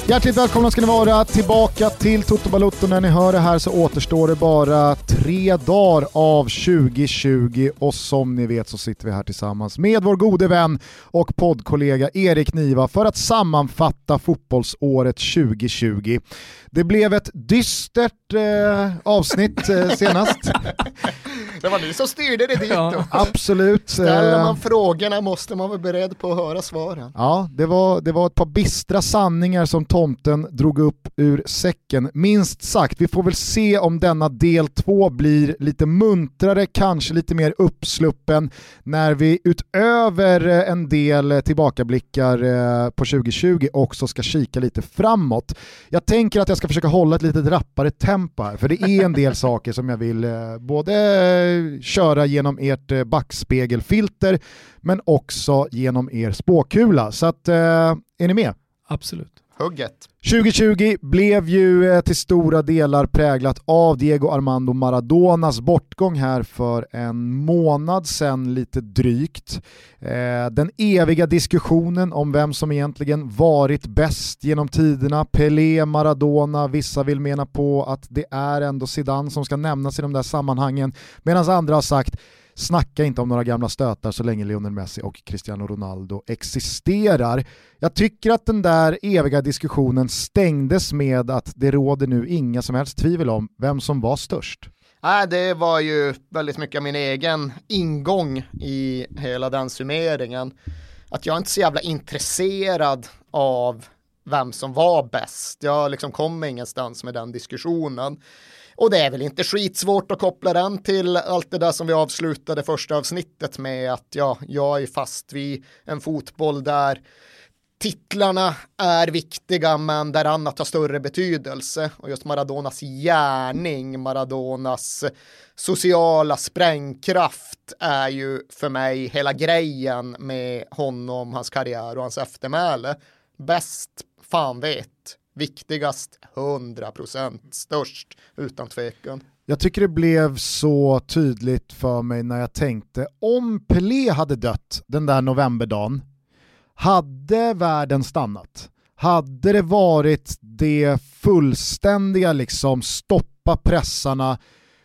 Hjärtligt välkomna ska ni vara tillbaka till Toto Balotto. När ni hör det här så återstår det bara 3 dagar av 2020 och som ni vet så sitter vi här tillsammans med vår gode vän och poddkollega Erik Niva för att sammanfatta fotbollsåret 2020. Det blev ett dystert avsnitt senast. Det var ni som styrde det dit. Ja, absolut. Ställer man frågorna måste man vara beredd på att höra svaren. Ja, det var ett par bistra sanningar som tomten drog upp ur säcken. Minst sagt, vi får väl se om denna del 2 blir lite muntrare, kanske lite mer uppsluppen när vi utöver en del tillbakablickar på 2020 också ska kika lite framåt. Jag tänker att jag ska försöka hålla ett lite rappare tempo här, för det är en del saker som jag vill både köra genom ert backspegelfilter men också genom er spåkula. Så att, är ni med? Absolut. Hugget. 2020 blev ju till stora delar präglat av Diego Armando Maradonas bortgång här för en månad sedan lite drygt. Den eviga diskussionen om vem som egentligen varit bäst genom tiderna, Pelé, Maradona, vissa vill mena på att det är ändå Zidane som ska nämnas i de där sammanhangen, medan andra har sagt snacka inte om några gamla stötar så länge Lionel Messi och Cristiano Ronaldo existerar. Jag tycker att den där eviga diskussionen stängdes med att det råder nu inga som helst tvivel om vem som var störst. Det var ju väldigt mycket min egen ingång i hela den summeringen. Att jag är inte så jävla intresserad av vem som var bäst. Jag liksom kom ingenstans med den diskussionen. Och det är väl inte skitsvårt att koppla den till allt det där som vi avslutade första avsnittet med, att jag är fast vid en fotboll där titlarna är viktiga men där annat har större betydelse. Och just Maradonas gärning, Maradonas sociala sprängkraft är ju för mig hela grejen med honom, hans karriär och hans eftermäle. Bäst, fan vet. Viktigast, 100%, störst, utan tvekan. Jag tycker det blev så tydligt för mig när jag tänkte, om Pelé hade dött den där novemberdagen, hade världen stannat? Hade det varit det fullständiga liksom stoppa pressarna,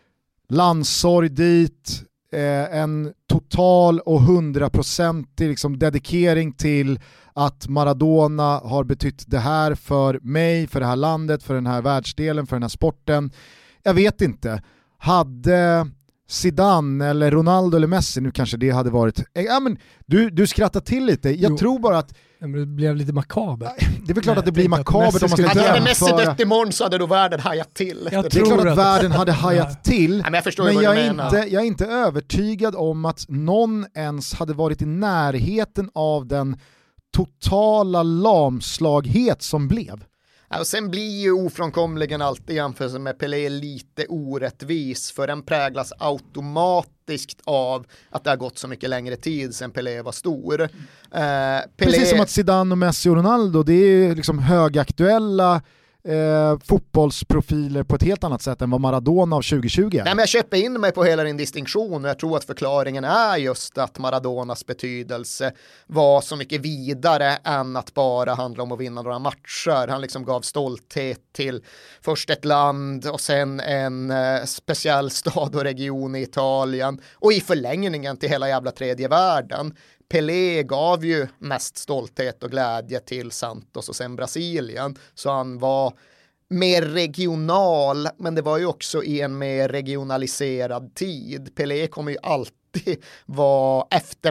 landsorg dit, en total och 100% liksom dedikering till att Maradona har betytt det här för mig, för det här landet, för den här världsdelen, för den här sporten. Jag vet inte. Hade Zidane eller Ronaldo eller Messi, nu kanske det hade varit... Ja, men du skrattar till lite. Jag tror bara att... Det blev lite makabert. Det är väl klart att det blir makabert om man ska jämföra. jämföra. Hade Messi dött imorgon så hade då världen hajat till. Det är klart att världen hade hajat till. Men jag är inte övertygad om att någon ens hade varit i närheten av den totala lamslaghet som blev. Och sen blir ju ofrånkomligen alltid jämförelse med Pelé lite orättvis, för den präglas automatiskt av att det har gått så mycket längre tid sedan Pelé var stor. Pelé... Precis som att Zidane och Messi och Ronaldo, det är liksom högaktuella fotbollsprofiler på ett helt annat sätt än vad Maradona av 2020 är. Nej, men jag köper in mig på hela din distinktion och jag tror att förklaringen är just att Maradonas betydelse var så mycket vidare än att bara handla om att vinna några matcher. Han liksom gav stolthet till först ett land och sen en speciell stad och region i Italien och i förlängningen till hela jävla tredje världen. Pelé gav ju mest stolthet och glädje till Santos och sen Brasilien, så han var mer regional, men det var ju också i en mer regionaliserad tid. Pelé kommer ju alltid vara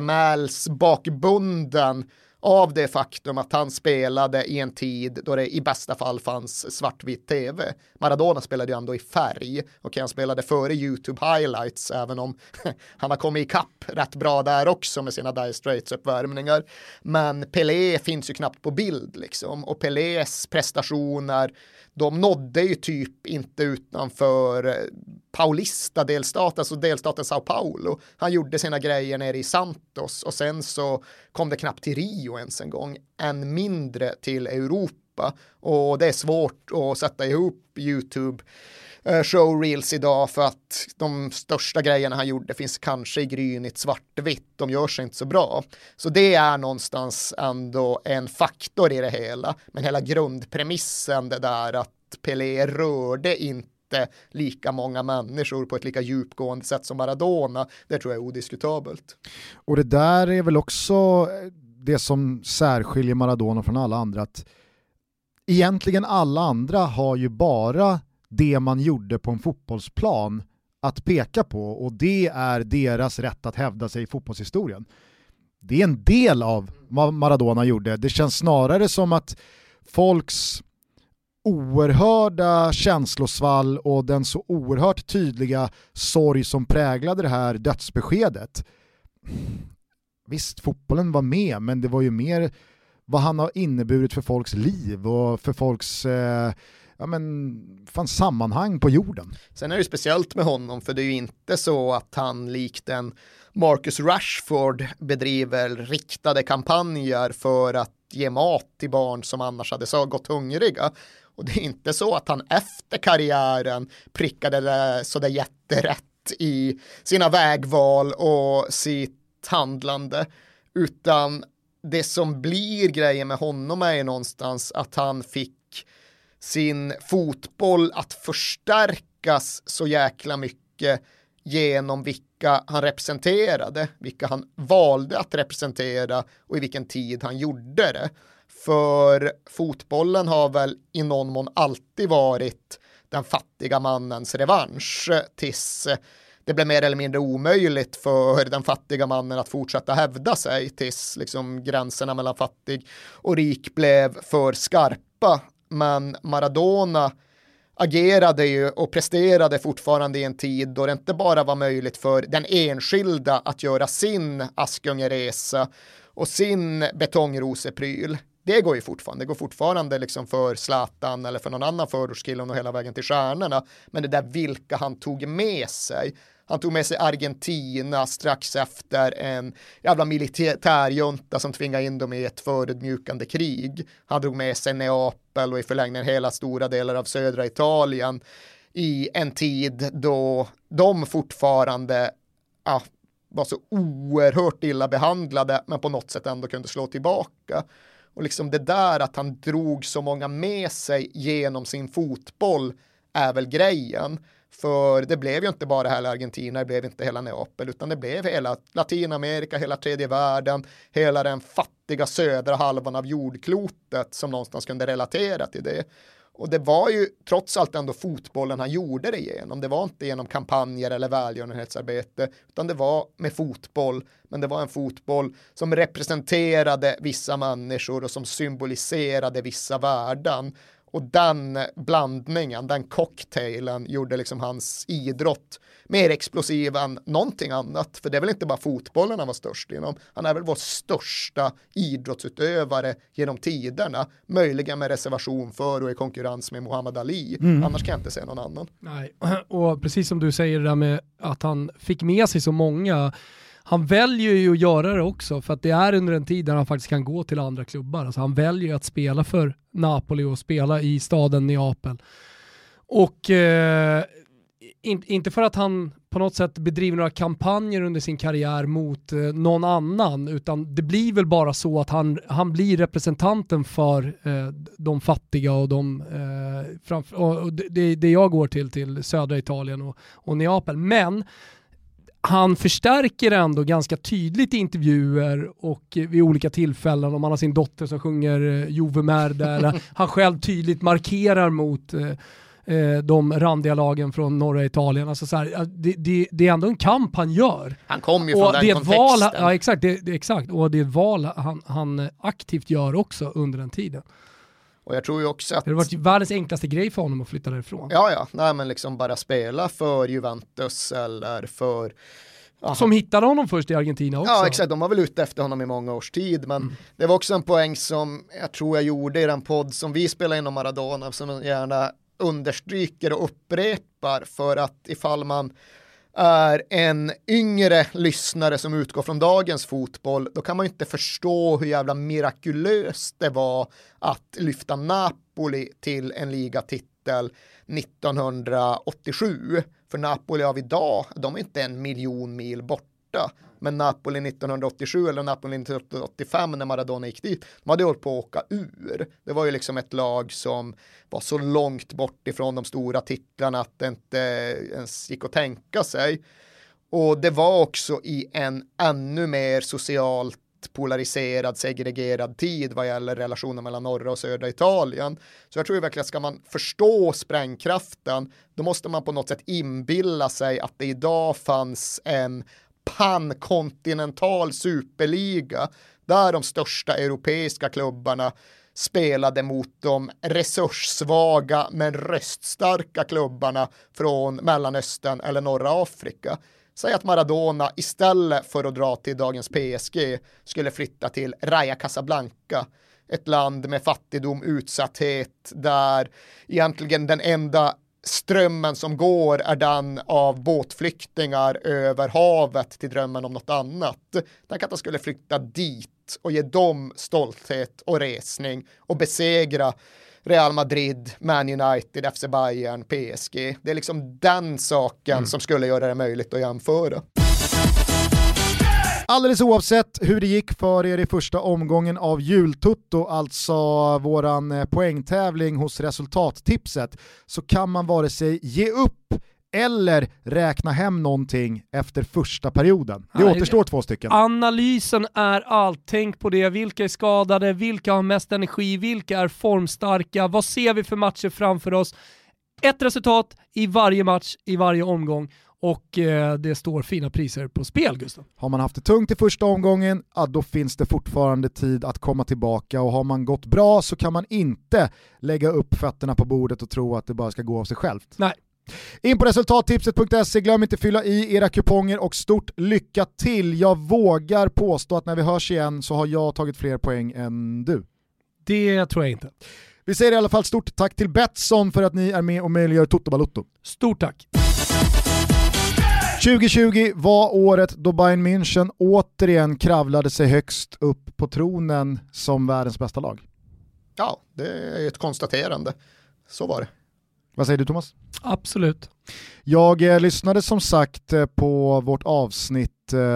eftermälsbakbunden av det faktum att han spelade i en tid då det i bästa fall fanns svartvit tv. Maradona spelade ju ändå i färg och han spelade före YouTube highlights, även om han har kommit ikapp rätt bra där också med sina Dire Straits uppvärmningar. Men Pelé finns ju knappt på bild liksom, och Pelés prestationer, de nådde ju typ inte utanför Paulista-delstaten, alltså delstaten Sao Paulo. Han gjorde sina grejer nere i Santos och sen så kom det knappt till Rio ens en gång, än mindre till Europa. Och det är svårt att sätta ihop YouTube showreels idag för att de största grejerna han gjorde finns kanske i grynigt svartvitt. De gör sig inte så bra. Så det är någonstans ändå en faktor i det hela. Men hela grundpremissen, det där att Pelé rörde inte lika många människor på ett lika djupgående sätt som Maradona, det tror jag är odiskutabelt. Och det där är väl också det som särskiljer Maradona från alla andra, att egentligen alla andra har ju bara det man gjorde på en fotbollsplan att peka på, och det är deras rätt att hävda sig i fotbollshistorien. Det är en del av vad Maradona gjorde. Det känns snarare som att folks oerhörda känslosvall och den så oerhört tydliga sorg som präglade det här dödsbeskedet. Visst, fotbollen var med, men det var ju mer vad han har inneburit för folks liv och för folks sammanhang på jorden. Sen är det speciellt med honom, för det är ju inte så att han likt en Marcus Rashford bedriver riktade kampanjer för att ge mat till barn som annars hade gått hungriga. Och det är inte så att han efter karriären prickade det så där jätterätt i sina vägval och sitt handlande, utan det som blir grejen med honom är någonstans att han fick sin fotboll att förstärkas så jäkla mycket genom vilka han representerade, vilka han valde att representera och i vilken tid han gjorde det. För fotbollen har väl i någon mån alltid varit den fattiga mannens revansch tills det blev mer eller mindre omöjligt för den fattiga mannen att fortsätta hävda sig, tills liksom gränserna mellan fattig och rik blev för skarpa. Men Maradona agerade ju och presterade fortfarande i en tid då det inte bara var möjligt för den enskilda att göra sin Askungeresa och sin betongrosepryl. Det går ju fortfarande. Det går fortfarande liksom för Zlatan eller för någon annan förortskille och hela vägen till stjärnorna. Men det där vilka han tog med sig. Han tog med sig Argentina strax efter en jävla militärjunta som tvingade in dem i ett förödmjukande krig. Han drog med sig Neapel och i förlängningen hela stora delar av södra Italien i en tid då de fortfarande var så oerhört illa behandlade men på något sätt ändå kunde slå tillbaka. Och liksom det där att han drog så många med sig genom sin fotboll är väl grejen. För det blev ju inte bara hela Argentina, det blev inte hela Neapel, utan det blev hela Latinamerika, hela tredje världen, hela den fattiga södra halvan av jordklotet som någonstans kunde relatera till det. Och det var ju trots allt ändå fotbollen han gjorde det genom. Det var inte genom kampanjer eller välgörenhetsarbete, utan det var med fotboll. Men det var en fotboll som representerade vissa människor och som symboliserade vissa värden. Och den blandningen, den cocktailen gjorde liksom hans idrott mer explosiv än någonting annat. För det är väl inte bara fotbollen han var störst inom. Han är väl vår största idrottsutövare genom tiderna. Möjligen med reservation för och i konkurrens med Muhammad Ali. Annars kan jag inte säga någon annan. Nej, och precis som du säger det där med att han fick med sig så många. Han väljer ju att göra det också för att det är under en tid där han faktiskt kan gå till andra klubbar. Alltså han väljer att spela för Napoli och spela i staden Neapel. Och inte för att han på något sätt bedriver några kampanjer under sin karriär mot någon annan, utan det blir väl bara så att han blir representanten för de fattiga och det jag går till södra Italien och Neapel. Men han förstärker ändå ganska tydligt i intervjuer och vid olika tillfällen, om han har sin dotter som sjunger Juve Merda eller han själv tydligt markerar mot de randiga lagen från norra Italien. Alltså så här, det är ändå en kamp han gör. Han kom ju från den kontexten. Exakt. Exakt. Och det är ett val han aktivt gör också under den tiden. Och jag tror ju också att det har varit världens enklaste grej för honom att flytta därifrån. Ja. Nej, men liksom bara spela för Juventus eller för... Som hittade honom först i Argentina också. Ja, exakt. De var väl ute efter honom i många års tid. Men det var också en poäng som jag tror jag gjorde i den podd som vi spelar inom Maradona, som jag gärna understryker och upprepar, för att ifall man är en yngre lyssnare som utgår från dagens fotboll, då kan man ju inte förstå hur jävla mirakulöst det var att lyfta Napoli till en ligatitel titel 1987. För Napoli av idag, de är inte 1 miljon mil borta. Men Napoli 1987 eller Napoli 1985 när Maradona gick dit, de hade hållit på att åka ur. Det var ju liksom ett lag som var så långt bort ifrån de stora titlarna att det inte ens gick att tänka sig. Och det var också i en ännu mer socialt polariserad, segregerad tid vad gäller relationen mellan norra och södra Italien. Så jag tror verkligen att ska man förstå sprängkraften, då måste man på något sätt inbilla sig att det idag fanns en pankontinental superliga där de största europeiska klubbarna spelade mot de resurssvaga men röststarka klubbarna från Mellanöstern eller norra Afrika. Säg att Maradona istället för att dra till dagens PSG skulle flytta till Raja Casablanca, ett land med fattigdom, utsatthet, där egentligen den enda strömmen som går är den av båtflyktingar över havet till drömmen om något annat. Tänk att han skulle flytta dit och ge dem stolthet och resning och besegra Real Madrid, Man United, FC Bayern, PSG. Det är liksom den saken som skulle göra det möjligt att jämföra. Alldeles oavsett hur det gick för er i första omgången av jultutto, alltså våran poängtävling hos resultattipset, så kan man vare sig ge upp eller räkna hem någonting efter första perioden. Det återstår 2 stycken. Analysen är allt. Tänk på det. Vilka är skadade? Vilka har mest energi? Vilka är formstarka? Vad ser vi för matcher framför oss? Ett resultat i varje match, i varje omgång. Och det står fina priser på spel, Gustav. Har man haft det tungt i första omgången, då finns det fortfarande tid att komma tillbaka, och har man gått bra så kan man inte lägga upp fötterna på bordet och tro att det bara ska gå av sig självt. Nej. In på resultattipset.se, glöm inte fylla i era kuponger och stort lycka till. Jag vågar påstå att när vi hörs igen så har jag tagit fler poäng än du. Det tror jag inte. Vi säger i alla fall stort tack till Betsson för att ni är med och möjliggör Toto Balotto. Stort tack. 2020 var året då Bayern München återigen kravlade sig högst upp på tronen som världens bästa lag. Ja, det är ett konstaterande. Så var det. Vad säger du, Thomas? Absolut. Jag lyssnade som sagt på vårt avsnitt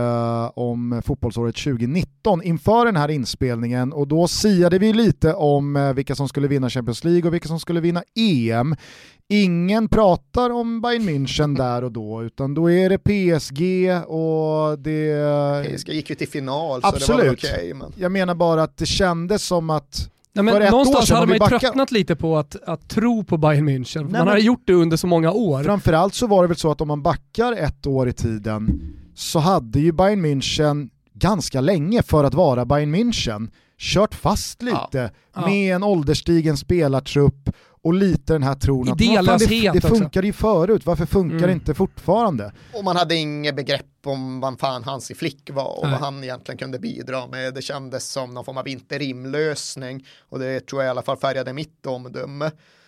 om fotbollsåret 2019 inför den här inspelningen, och då siade vi lite om vilka som skulle vinna Champions League och vilka som skulle vinna EM. Ingen pratar om Bayern München där och då, utan då är det PSG och det... PSG gick ju till final. Absolut. Så det var väl okej, men... Jag menar bara att det kändes som att Nej, men någonstans hade man ju tröttnat lite på att tro på Bayern München. Man har gjort det under så många år. Framförallt så var det väl så att om man backar 1 år i tiden så hade ju Bayern München ganska länge, för att vara Bayern München, kört fast lite med en ålderstigen spelartrupp och lite den här tron att det funkar ju förut, varför funkar det inte fortfarande? Och man hade inget begrepp om vad fan Hansi Flick var och vad han egentligen kunde bidra med. Det kändes som någon form av interimlösning, och det tror jag i alla fall färgade mitt omdöme.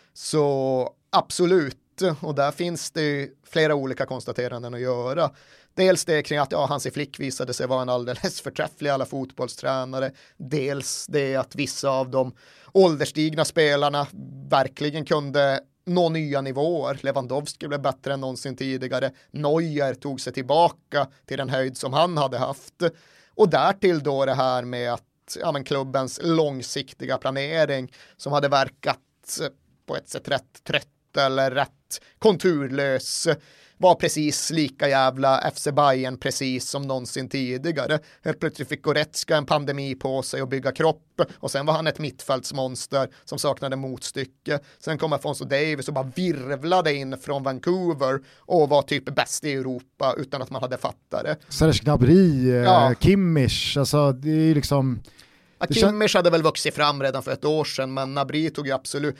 Så absolut, och där finns det flera olika konstateranden att göra. Dels det kring att Hansi Flick visade sig vara en alldeles förträfflig alla fotbollstränare. Dels det att vissa av de ålderstigna spelarna verkligen kunde nå nya nivåer. Lewandowski blev bättre än någonsin tidigare. Neuer tog sig tillbaka till den höjd som han hade haft. Och därtill då det här med att klubbens långsiktiga planering som hade verkat på ett sätt rätt trött eller rätt konturlös var precis lika jävla FC Bayern precis som någonsin tidigare. Helt plötsligt fick Goretzka en pandemi på sig och bygga kropp, och sen var han ett mittfältsmonster som saknade motstycke. Sen kom Afonso Davies och bara virvlade in från Vancouver och var typ bäst i Europa utan att man hade fattat det. Serge Gnabry, Kimmich, alltså det är liksom... Kimmich hade väl vuxit fram redan för 1 år sedan, men Gnabry tog ju absolut...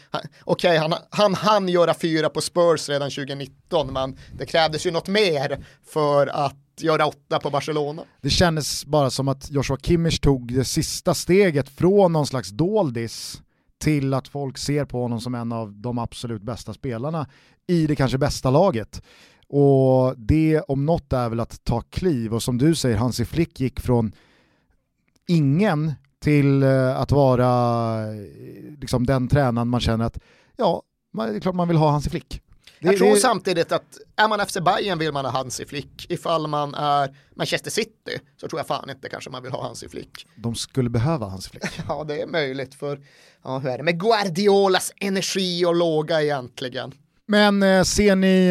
Han göra 4 på Spurs redan 2019, men det krävdes ju något mer för att göra 8 på Barcelona. Det kändes bara som att Joshua Kimmich tog det sista steget från någon slags doldis till att folk ser på honom som en av de absolut bästa spelarna i det kanske bästa laget. Och det om något är väl att ta kliv, och som du säger, Hansi Flick gick från ingen till att vara liksom den tränaren man känner att Det är klart man vill ha Hansi Flick. Jag tror samtidigt att är man FC Bayern vill man ha Hansi Flick. Ifall man är Manchester City så tror jag fan inte kanske man vill ha Hansi Flick. De skulle behöva Hansi Flick. Ja, det är möjligt för hur är det med Guardiolas energi och låga egentligen. Men ser ni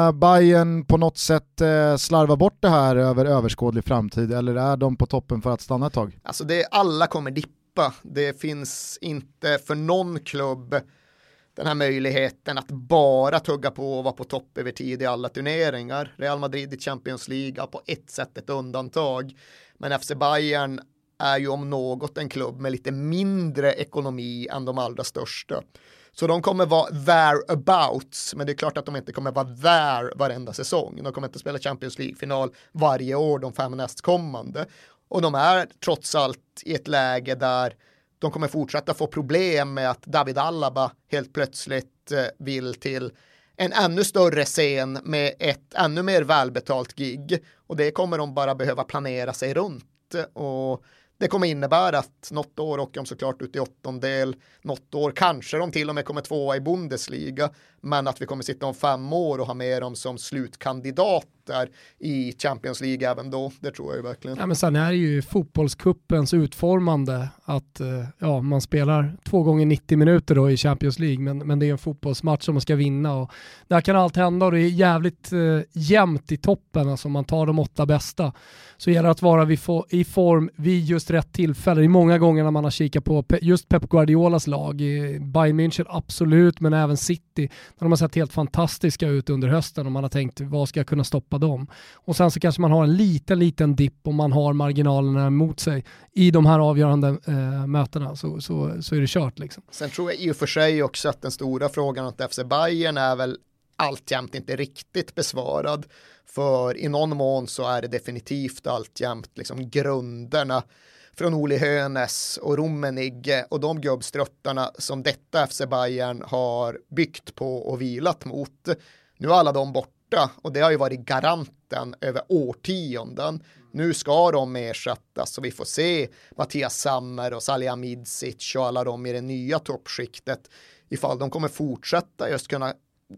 Bayern på något sätt slarva bort det här över överskådlig framtid, eller är de på toppen för att stanna ett tag? Alltså alla kommer dippa. Det finns inte för någon klubb den här möjligheten att bara tugga på och vara på topp över tid i alla turneringar. Real Madrid i Champions League på ett sätt ett undantag. Men FC Bayern är ju om något en klubb med lite mindre ekonomi än de allra största. Så de kommer vara thereabouts, men det är klart att de inte kommer vara där varenda säsong. De kommer inte spela Champions League-final varje år, de 5 nästkommande. Och de är trots allt i ett läge där de kommer fortsätta få problem med att David Alaba helt plötsligt vill till en ännu större scen med ett ännu mer välbetalt gig. Och det kommer de bara behöva planera sig runt. Och det kommer innebära att något år åker de såklart ut i 8:ondel, något år kanske de till och med kommer 2 i Bundesliga, men att vi kommer sitta om 5 år och ha med dem som slutkandidater i Champions League även då, det tror jag ju verkligen. Ja, men sen är det ju fotbollskuppens utformande att man spelar 2 gånger 90 minuter då i Champions League, men det är en fotbollsmatch som man ska vinna och där kan allt hända och det är jävligt jämnt i toppen, alltså man tar de 8 bästa så gäller det att vara i form vid just rätt tillfälle. Det är många gånger när man har kikat på just Pep Guardiolas lag, Bayern München absolut, men även City, när de har sett helt fantastiska ut under hösten och man har tänkt vad ska jag kunna stoppa dem? Och sen så kanske man har en liten dipp och man har marginalerna emot sig i de här avgörande mötena så är det kört liksom. Sen tror jag i och för sig också att den stora frågan åt FC Bayern är väl alltjämt inte riktigt besvarad, för i någon mån så är det definitivt alltjämt liksom grunderna från Uli Hoeneß och Rummenigge och de gubbstruttarna som detta FC Bayern har byggt på och vilat mot. Nu är alla de borta och det har ju varit garanten över årtionden. Nu ska de ersättas och vi får se Mattias Sammer och Salihamidzic och alla de i det nya toppskiktet ifall de kommer fortsätta just kunna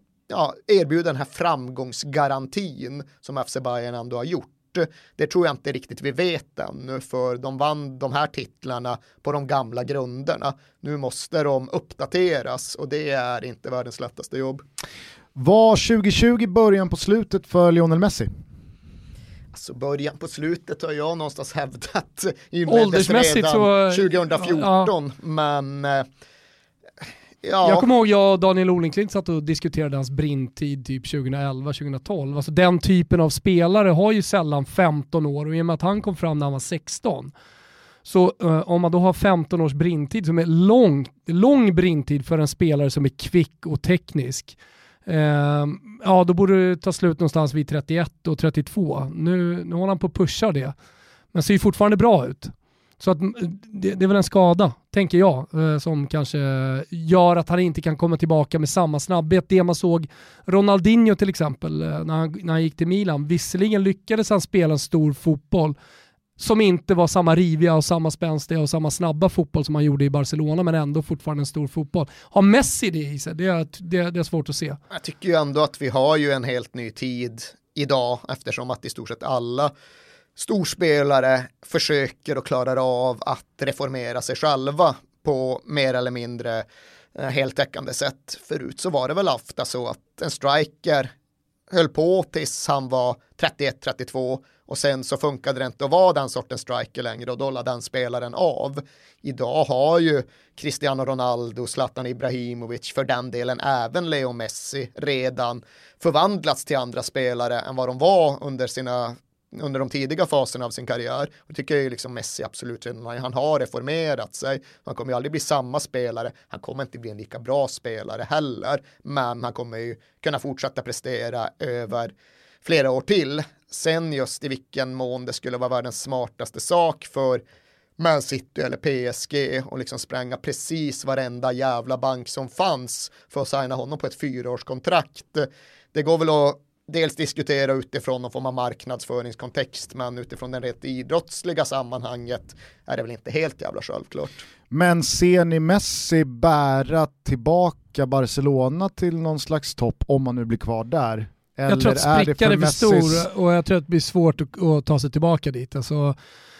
erbjuda den här framgångsgarantin som FC Bayern ändå har gjort. Det tror jag inte riktigt vi vet ännu, för de vann de här titlarna på de gamla grunderna. Nu måste de uppdateras och det är inte världens lättaste jobb. Var 2020 början på slutet för Lionel Messi? Alltså början på slutet har jag någonstans hävdat åldersmässigt redan så 2014, men jag kommer ihåg jag och Daniel Olenklint satt och diskuterade hans brintid typ 2011-2012. Alltså den typen av spelare har ju sällan 15 år och i och med att han kom fram när han var 16. Så om man då har 15 års brintid som är lång brintid för en spelare som är kvick och teknisk, då borde det ta slut någonstans vid 31 och 32. Nu håller han på att pusha det. Men ser ju fortfarande bra ut. Så att det är väl en skada, tänker jag, som kanske gör att han inte kan komma tillbaka med samma snabbhet. Det man såg Ronaldinho till exempel när han gick till Milan. Visserligen lyckades han spela en stor fotboll som inte var samma riviga och samma spänstiga och samma snabba fotboll som han gjorde i Barcelona, men ändå fortfarande en stor fotboll. Har Messi det i sig? Det är svårt att se. Jag tycker ju ändå att vi har ju en helt ny tid idag, eftersom att i stort sett alla storspelare försöker och klarar av att reformera sig själva på mer eller mindre heltäckande sätt. Förut så var det väl ofta så att en striker höll på tills han var 31-32 och sen så funkade det inte att vara den sortens striker längre och då lade den spelaren av. Idag har ju Cristiano Ronaldo, Zlatan Ibrahimovic, för den delen även Leo Messi redan förvandlats till andra spelare än vad de var under de tidiga faserna av sin karriär. Och tycker jag ju liksom Messi absolut, han har reformerat sig. Han kommer ju aldrig bli samma spelare. Han kommer inte bli en lika bra spelare heller. Men han kommer ju kunna fortsätta prestera över flera år till. Sen just i vilken mån det skulle vara världens smartaste sak för Man City eller PSG och liksom spränga precis varenda jävla bank som fanns för att signa honom på ett 4-årskontrakt. Det går väl att dels diskutera utifrån någon form av marknadsföringskontext, men utifrån den rent idrottsliga sammanhanget är det väl inte helt jävla självklart. Men ser ni Messi bära tillbaka Barcelona till någon slags topp om man nu blir kvar där? Eller jag tror att sprickan är för stor och jag tror att det blir svårt att ta sig tillbaka dit. Alltså,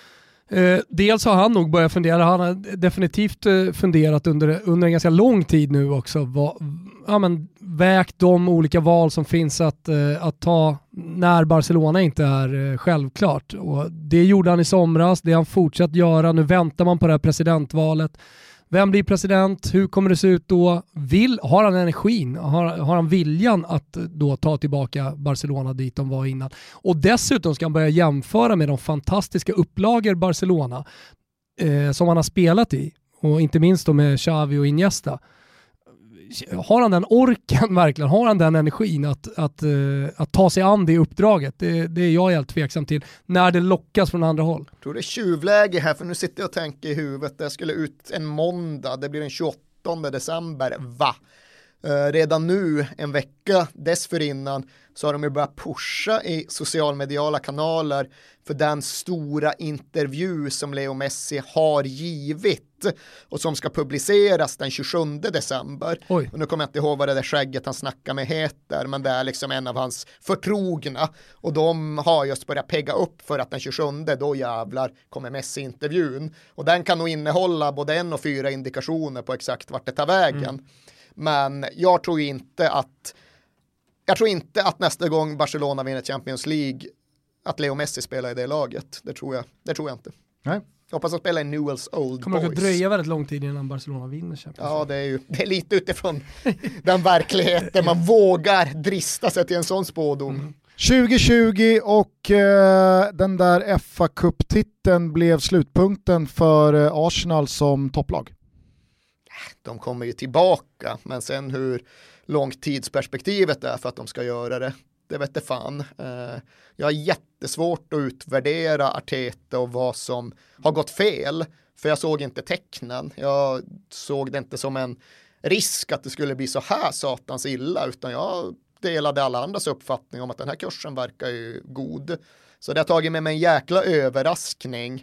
dels har han nog börjat fundera, han har definitivt funderat under en ganska lång tid nu också, vägt de olika val som finns att ta när Barcelona inte är självklart. Och det gjorde han i somras, det har han fortsatt göra, nu väntar man på det här presidentvalet. Vem blir president? Hur kommer det se ut då? Har han energin? Har han viljan att då ta tillbaka Barcelona dit de var innan? Och dessutom ska han börja jämföra med de fantastiska upplagor Barcelona som han har spelat i. Och inte minst då med Xavi och Iniesta. Har han den orken verkligen? Har han den energin att ta sig an det uppdraget? Det är jag helt tveksam till när det lockas från andra håll. Jag tror det är tjuvläge här, för nu sitter jag och tänker i huvudet, det skulle ut en måndag, det blir den 28 december, redan nu, en vecka dessförinnan, så har de ju börjat pusha i socialmediala kanaler för den stora intervju som Leo Messi har givit och som ska publiceras den 27 december. Oj. Och nu kommer jag inte ihåg vad det där skägget han snackar med heter, men det är liksom en av hans förtrogna, och de har just börjat pegga upp för att den 27, då jävlar kommer Messi-intervjun, och den kan nog innehålla både 1 och 4 indikationer på exakt vart det tar vägen. Men jag tror inte att nästa gång Barcelona vinner Champions League att Leo Messi spelar i det laget. Det tror jag inte. Nej. Jag hoppas att spela i Newell's Old kommer Boys. Kommer att dröja väldigt lång tid innan Barcelona vinner Champions League. Ja, det är lite utifrån den verkligheten man vågar drista sig till en sån spådom. 2020 och den där FA Cup-titeln blev slutpunkten för Arsenal som topplag. De kommer ju tillbaka, men sen hur långt tidsperspektivet är för att de ska göra det vet jag fan. Jag har jättesvårt att utvärdera Arteta och vad som har gått fel, för jag såg inte tecknen. Jag såg det inte som en risk att det skulle bli så här satans illa, utan jag delade alla andras uppfattning om att den här kursen verkar ju god. Så det har tagit med mig en jäkla överraskning.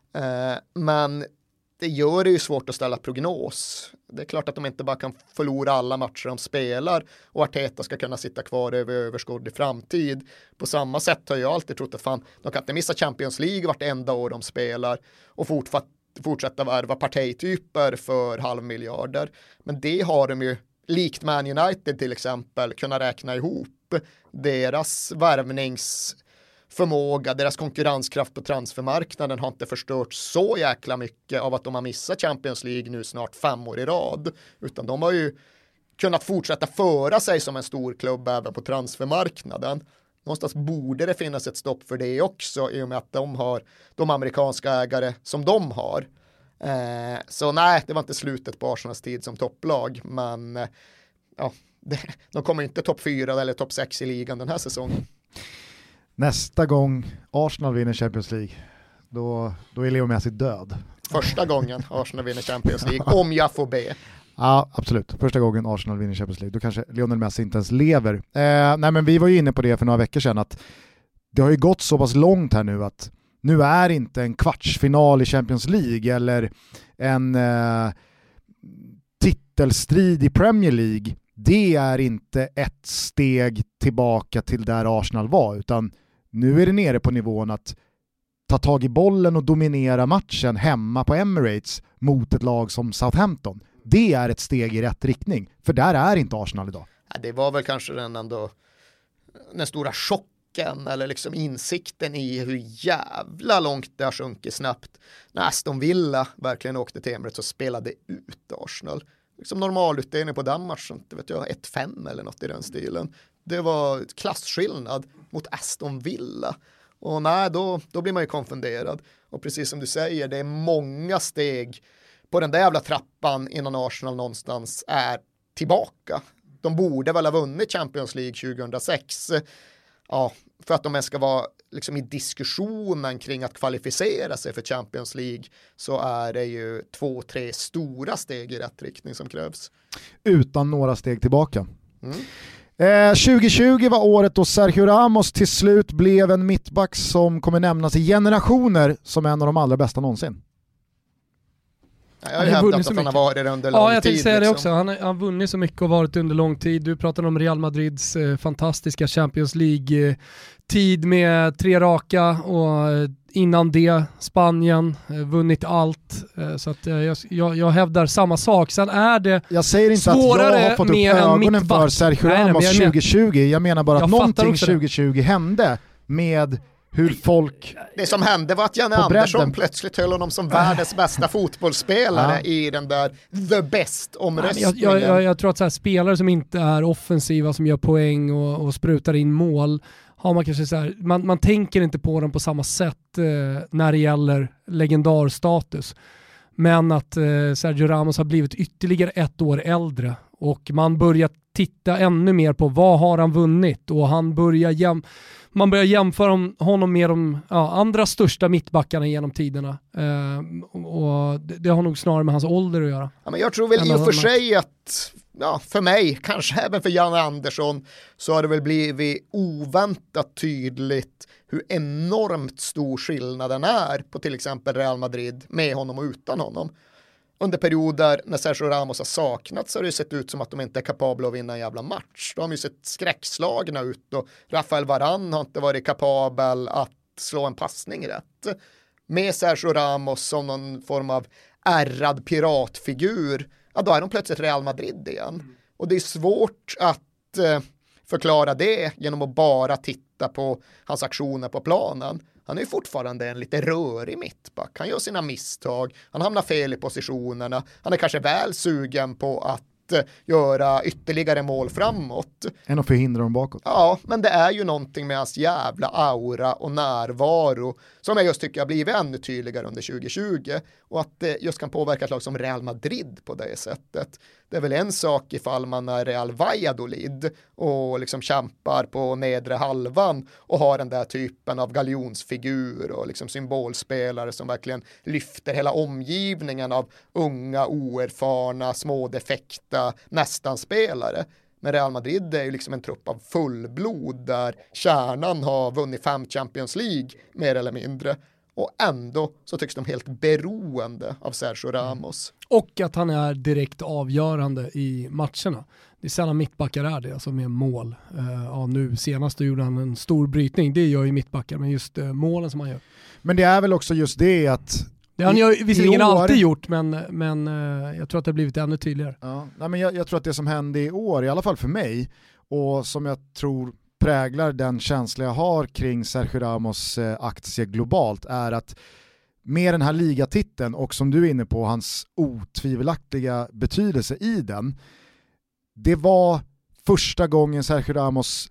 Men det gör det ju svårt att ställa prognos. Det är klart att de inte bara kan förlora alla matcher de spelar och Arteta ska kunna sitta kvar över överskådlig framtid. På samma sätt har jag alltid trott att fan, de kan inte missa Champions League vartenda år de spelar och fortsätta värva partijtyper för 500 miljoner. Men det har de ju, likt Man United till exempel, kunnat räkna ihop. Deras värvningsförmåga, deras konkurrenskraft på transfermarknaden har inte förstört så jäkla mycket av att de har missat Champions League nu snart 5 år i rad, utan de har ju kunnat fortsätta föra sig som en stor klubb även på transfermarknaden. Någonstans borde det finnas ett stopp för det också, i och med att de har de amerikanska ägare som de har. Så nej, det var inte slutet på Arsenals tid som topplag, men ja, de kommer inte topp 4 eller topp 6 i ligan den här säsongen. Nästa gång Arsenal vinner Champions League, då är Leo Messi död. Första gången Arsenal vinner Champions League, om jag får be. Ja, absolut. Första gången Arsenal vinner Champions League, då kanske Lionel Messi inte ens lever. Nej, men vi var ju inne på det för några veckor sedan, att det har ju gått så pass långt här nu att nu är inte en kvartsfinal i Champions League eller en titelstrid i Premier League, det är inte ett steg tillbaka till där Arsenal var, utan nu är det nere på nivån att ta tag i bollen och dominera matchen hemma på Emirates mot ett lag som Southampton. Det är ett steg i rätt riktning, för där är inte Arsenal idag. Ja, det var väl kanske den stora chocken eller liksom insikten i hur jävla långt det har sjunkit snabbt när Aston Villa verkligen åkte till Emirates och spelade ut Arsenal. Liksom normalutdelning på den matchen, inte vet jag, 1-5 eller något i den stilen. Det var klassskillnad mot Aston Villa. Och nej, då blir man ju konfunderad. Och precis som du säger, det är många steg på den där jävla trappan innan Arsenal någonstans är tillbaka. De borde väl ha vunnit Champions League 2006. Ja, för att de ens ska vara liksom i diskussionen kring att kvalificera sig för Champions League, så är det ju 2-3 stora steg i rätt riktning som krävs. Utan några steg tillbaka. 2020 var året då Sergio Ramos till slut blev en mittback som kommer nämnas i generationer som en av de allra bästa någonsin. Jag har ju hävdat att han har varit det under lång tid. Ja, jag tänkte säga det också. Liksom. Han har vunnit så mycket och varit under lång tid. Du pratar om Real Madrids fantastiska Champions League-tid med 3 raka och innan det Spanien, vunnit allt. Så att jag hävdar samma sak. Sen är det jag säger inte att jag har fått upp ögonen för Sergio Ramos 2020. Jag menar bara att någonting 2020 hände med hur folk... Det som hände var att Janne Andersson plötsligt höll honom som världens bästa fotbollsspelare i den där the best-omröstningen. Jag tror att så här, spelare som inte är offensiva, som gör poäng och sprutar in mål, har man kanske så här, man tänker inte på dem på samma sätt när det gäller legendarstatus. Men att Sergio Ramos har blivit ytterligare 1 år äldre och man börjar titta ännu mer på vad har han vunnit, och man börjar jämföra honom med de andra största mittbackarna genom tiderna. Och det har nog snarare med hans ålder att göra. Ja, men jag tror väl i och för sig att för mig, kanske även för Janne Andersson, så har det väl blivit oväntat tydligt hur enormt stor skillnaden är på till exempel Real Madrid med honom och utan honom. Under perioder när Sergio Ramos har saknats så har det sett ut som att de inte är kapabla att vinna en jävla match. De har ju sett skräckslagna ut och Rafael Varane har inte varit kapabel att slå en passning rätt. Med Sergio Ramos som någon form av ärrad piratfigur, då är de plötsligt Real Madrid igen. Och det är svårt att förklara det genom att bara titta på hans aktioner på planen. Han är ju fortfarande en lite rörig mittback. Han gör sina misstag. Han hamnar fel i positionerna. Han är kanske väl sugen på att göra ytterligare mål framåt. Än att förhindra dem bakåt. Ja, men det är ju någonting med hans jävla aura och närvaro som jag just tycker har blivit ännu tydligare under 2020. Och att det just kan påverka ett lag som Real Madrid på det sättet. Det är väl en sak ifall man är Real Valladolid och liksom kämpar på nedre halvan och har den där typen av galjonsfigur och liksom symbolspelare som verkligen lyfter hela omgivningen av unga, oerfarna, smådefekta nästan-spelare. Men Real Madrid är ju liksom en trupp av fullblod där kärnan har vunnit 5 Champions League mer eller mindre. Och ändå så tycks de helt beroende av Sergio Ramos. Och att han är direkt avgörande i matcherna. Det är sällan mittbackar är det, alltså med mål. Nu senast gjorde han en stor brytning, det gör ju mittbackar, men just målen som han gör. Men det är väl också just det att... Det har han ju visserligen alltid gjort, men jag tror att det har blivit ännu tydligare. Ja, nej, men jag tror att det som hände i år, i alla fall för mig, och som jag tror präglar den känsla jag har kring Sergio Ramos aktie globalt, är att med den här ligatiteln och som du är inne på, hans otvivelaktiga betydelse i den, det var första gången Sergio Ramos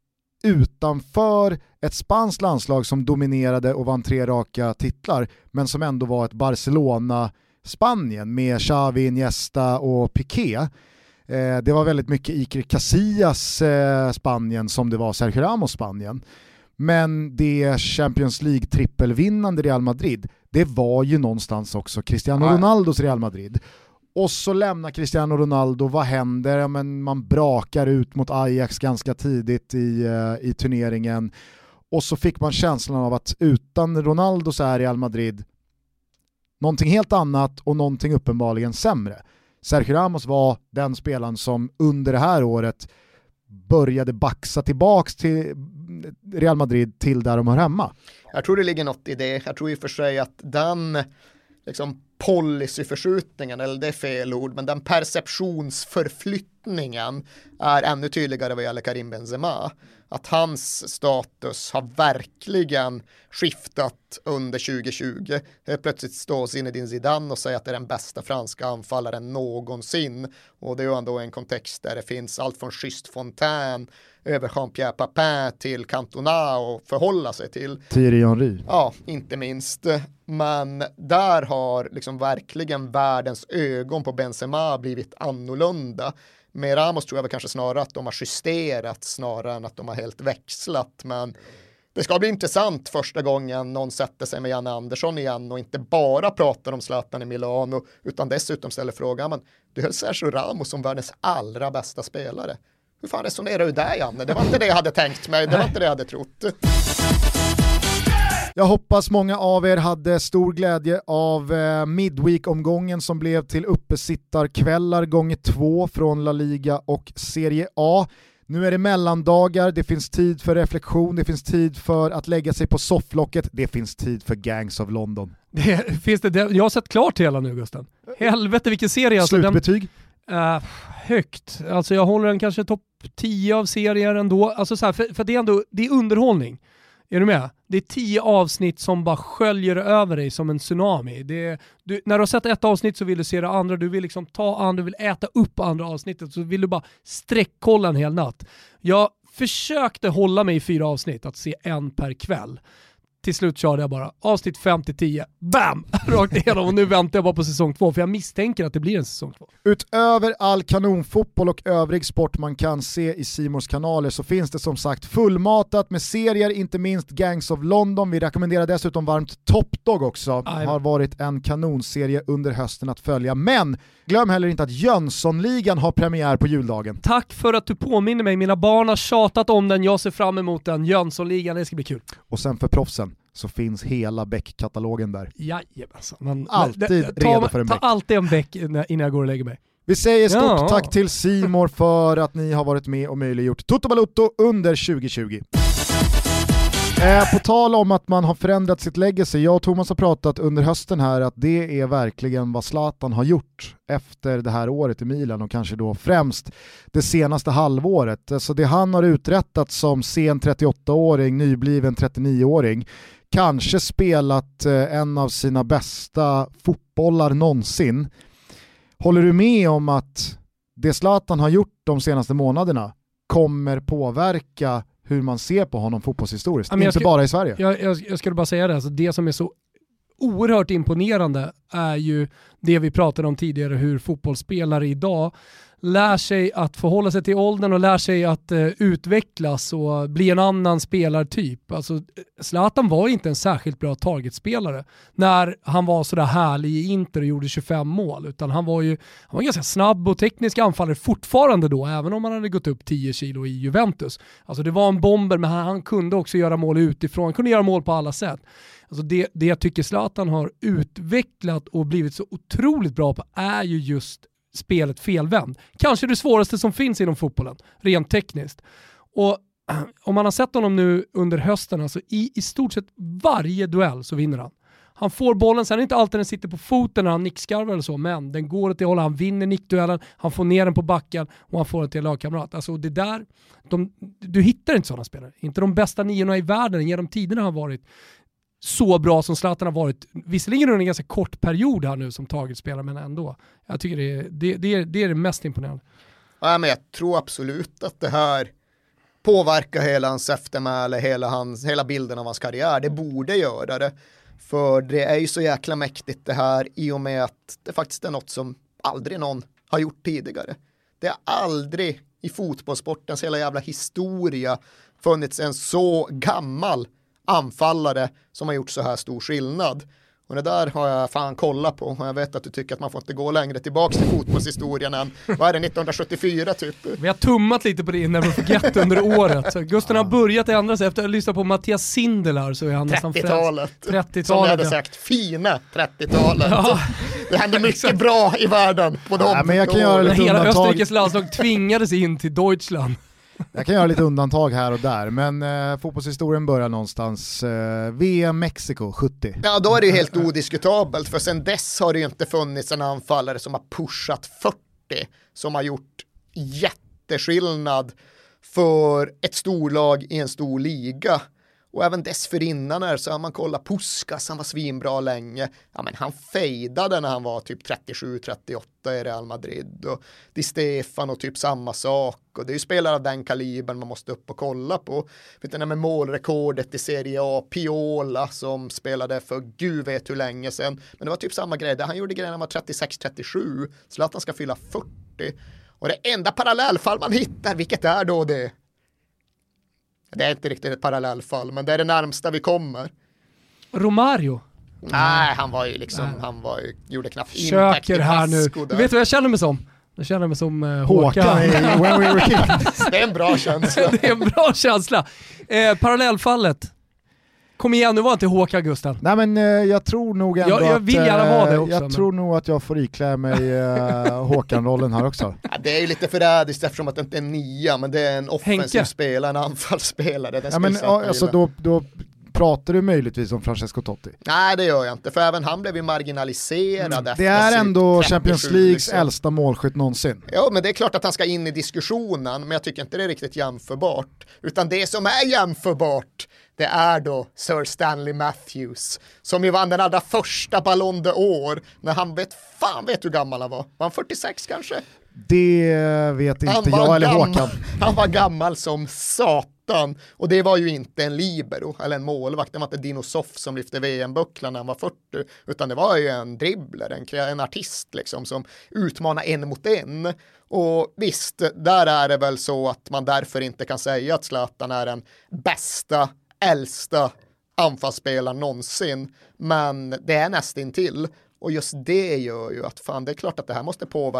utanför ett spanskt landslag som dominerade och vann 3 raka titlar, men som ändå var ett Barcelona-Spanien med Xavi, Iniesta och Piqué. Det var väldigt mycket Iker Casillas Spanien som det var Sergio Ramos Spanien. Men det Champions League-trippelvinnande Real Madrid, det var ju någonstans också Cristiano Ronaldos Real Madrid. Och så lämnar Cristiano Ronaldo, vad händer? Ja, men man brakar ut mot Ajax ganska tidigt i turneringen. Och så fick man känslan av att utan Ronaldo så är Real Madrid någonting helt annat och någonting uppenbarligen sämre. Sergio Ramos var den spelaren som under det här året började baxa tillbaks till Real Madrid till där de hör hemma. Jag tror det ligger något i det. Jag tror i och för sig att den liksom policyförskjutningen, eller det är fel ord, men den perceptionsförflyttningen är ännu tydligare vad gäller Karim Benzema. Att hans status har verkligen skiftat under 2020. Plötsligt står Zinedine Zidane och säger att det är den bästa franska anfallaren någonsin. Och det är ju ändå en kontext där det finns allt från Just Fontaine över Jean-Pierre Papin till Cantona och förhålla sig till. Thierry Henry. Ja, inte minst. Men där har liksom verkligen världens ögon på Benzema blivit annorlunda. Med Ramos tror jag väl kanske snarare att de har justerat snarare än att de har helt växlat. Men det ska bli intressant första gången någon sätter sig med Janne Andersson igen och inte bara pratar om Zlatan i Milano utan dessutom ställer frågan, men du höll Sergio Ramos som världens allra bästa spelare. Hur fan resonerar du där, Janne? Det var inte det jag hade tänkt mig, det var inte det jag hade trott. Jag hoppas många av er hade stor glädje av midweek-omgången som blev till uppesittarkvällar gånger 2 från La Liga och Serie A. Nu är det mellandagar, det finns tid för reflektion, det finns tid för att lägga sig på sofflocket, det finns tid för Gangs of London. Jag har sett klart hela nu, Gusten. Helvete vilken serie. Alltså, slutbetyg? Högt. Alltså jag håller den kanske topp 10 av serier ändå. Alltså så här, för det är underhållning. Är du med? Det är 10 avsnitt som bara sköljer över dig som en tsunami. När du har sett ett avsnitt så vill du se det andra. Du vill liksom ta andra, du vill äta upp andra avsnittet. Så vill du bara sträckkolla en hel natt. Jag försökte hålla mig i 4 avsnitt, att se en per kväll. Till slut körde jag bara avsnitt 5-10. Bam! Rakt igenom och nu väntar jag bara på säsong 2 för jag misstänker att det blir en säsong 2. Utöver all kanonfotboll och övrig sport man kan se i C Mores kanaler så finns det som sagt fullmatat med serier, inte minst Gangs of London. Vi rekommenderar dessutom varmt Top Dog också. Det har varit en kanonserie under hösten att följa. Men glöm heller inte att Jönssonligan har premiär på juldagen. Tack för att du påminner mig. Mina barn har tjatat om den. Jag ser fram emot den. Jönssonligan, det ska bli kul. Och sen för proffsen så finns hela Beck-katalogen där. Jajamensan. Alltid redo för en Beck. Ta alltid en Beck innan jag går och lägger mig. Vi säger stort tack till C More för att ni har varit med och möjliggjort Toto Balotto under 2020. På tal om att man har förändrat sitt legacy, jag och Thomas har pratat under hösten här att det är verkligen vad Zlatan har gjort efter det här året i Milan och kanske då främst det senaste halvåret. Alltså det han har uträttat som sen 38-åring, nybliven 39-åring, kanske spelat en av sina bästa fotbollar någonsin. Håller du med om att det Zlatan har gjort de senaste månaderna kommer påverka hur man ser på honom fotbollshistoriskt, inte bara i Sverige? Jag skulle bara säga det, alltså det som är så oerhört imponerande är ju det vi pratade om tidigare, hur fotbollsspelare idag lär sig att förhålla sig till åldern och lär sig att utvecklas och bli en annan spelartyp. Alltså, Zlatan var inte en särskilt bra targetspelare när han var sådär härlig i Inter och gjorde 25 mål, utan han var ganska snabb och teknisk anfallare fortfarande då, även om han hade gått upp 10 kilo i Juventus. Alltså det var en bomber, men han kunde också göra mål utifrån, han kunde göra mål på alla sätt. Alltså det jag tycker Zlatan har utvecklat och blivit så otroligt bra på är ju just spelet felvänd. Kanske det svåraste som finns inom fotbollen, rent tekniskt. Och om man har sett honom nu under hösten, alltså i stort sett varje duell så vinner han. Han får bollen, sen är det inte alltid den sitter på foten när han nickskarvar eller så, men den går åt det hållet, han vinner nickduellen, han får ner den på backen och han får den till en lagkamrat. Alltså det där, du hittar inte sådana spelare. Inte de bästa 9:orna i världen genom tiderna har varit så bra som Zlatan har varit. Visserligen under en ganska kort period här nu som targetspelare, men ändå. Jag tycker det är det mest imponerande. Ja, men jag tror absolut att det här påverkar hela hans eftermäle, hela bilden av hans karriär. Det borde göra det. För det är ju så jäkla mäktigt det här, i och med att det faktiskt är något som aldrig någon har gjort tidigare. Det har aldrig i fotbollssportens hela jävla historia funnits en så gammal anfallare som har gjort så här stor skillnad. Och det där har jag fan kollat på. Och jag vet att du tycker att man får inte gå längre tillbaka till fotbollshistorien än, vad är det, 1974 typ? Vi har tummat lite på det innan vi forget under året. Så Gusten har börjat ändra sig efter att lyssna på Mattias Sindelar, så är han nästan 30-talet. Som jag hade sagt, fina 30-talet. Ja. Det hände mycket bra i världen på dem. Men jag kan göra lite hela undantag. Österrikes landslag tvingades in till Deutschland. Jag kan göra lite undantag här och där, men fotbollshistorien börjar någonstans. VM Mexiko 70. Ja, då är det ju helt odiskutabelt, för sen dess har det ju inte funnits en anfallare som har pushat 40, som har gjort jätteskillnad för ett storlag i en stor liga. Och även dessförinnan så har man kollat Puskas, han var svinbra länge. Ja, men han fejdade när han var typ 37-38 i Real Madrid. Och Di Stefano typ samma sak. Och det är ju spelare av den kalibern man måste upp och kolla på. Vet du, med målrekordet i Serie A, Piola som spelade för gud vet hur länge sedan. Men det var typ samma grej. Han gjorde grejen när han var 36-37. Zlatan ska fylla 40. Och det enda parallellfall man hittar, vilket är då det? Det är inte riktigt ett parallellfall, men det är det närmsta vi kommer. Romario? Nej, han var ju liksom, gjorde knappt impact i här nu. Du vet vad jag känner mig som? Jag känner mig som Håkan i When We Were Kings. Det är en bra känsla. Det är en bra känsla. Parallellfallet. Kom igen, nu var inte Håkan Gustav. Nej, men jag tror nog ändå jag vill gärna vara det också. Jag tror nog att jag får iklä mig Håkan-rollen här också. Ja, det är ju lite förrädiskt eftersom att det inte är en 9, men det är en offensiv spelare, en anfallsspelare. Ja, men alltså då pratar du möjligtvis om Francesco Totti? Nej, det gör jag inte, för även han blev ju marginaliserad efter det är ändå 37, Champions Leagues liksom. Äldsta målskytt någonsin. Ja, men det är klart att han ska in i diskussionen, men jag tycker inte det är riktigt jämförbart. Utan det som är jämförbart, det är då Sir Stanley Matthews, som ju vann den allra första Ballon d'Or när han vet hur gammal han var. Var han 46 kanske? Det vet inte jag eller Håkan. Han var gammal som satan, och det var ju inte en libero eller en målvakt. Det var inte Dino Soff som lyfte VM-bucklan när han var 40, utan det var ju en dribbler, en artist liksom, som utmanar en mot en. Och visst, där är det väl så att man därför inte kan säga att Zlatan är den bästa, äldsta anfallsspelaren någonsin, men det är nästintill. Och just det gör ju att fan, det är klart att det här måste påverka.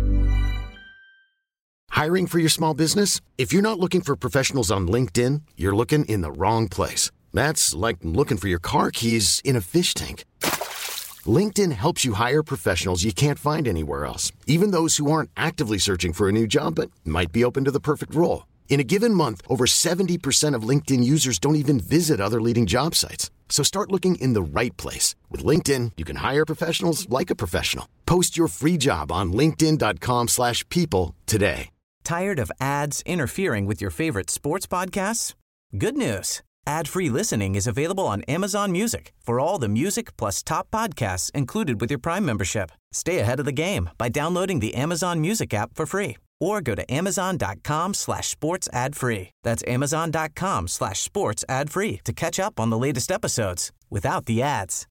Hiring for your small business? If you're not looking for professionals on LinkedIn, you're looking in the wrong place. That's like looking for your car keys in a fish tank. LinkedIn helps you hire professionals you can't find anywhere else, even those who aren't actively searching for a new job but might be open to the perfect role. In a given month, over 70% of LinkedIn users don't even visit other leading job sites. So start looking in the right place. With LinkedIn, you can hire professionals like a professional. Post your free job on linkedin.com/people today. Tired of ads interfering with your favorite sports podcasts? Good news. Ad-free listening is available on Amazon Music for all the music plus top podcasts included with your Prime membership. Stay ahead of the game by downloading the Amazon Music app for free or go to amazon.com/sports ad free. That's amazon.com/sports ad free to catch up on the latest episodes without the ads.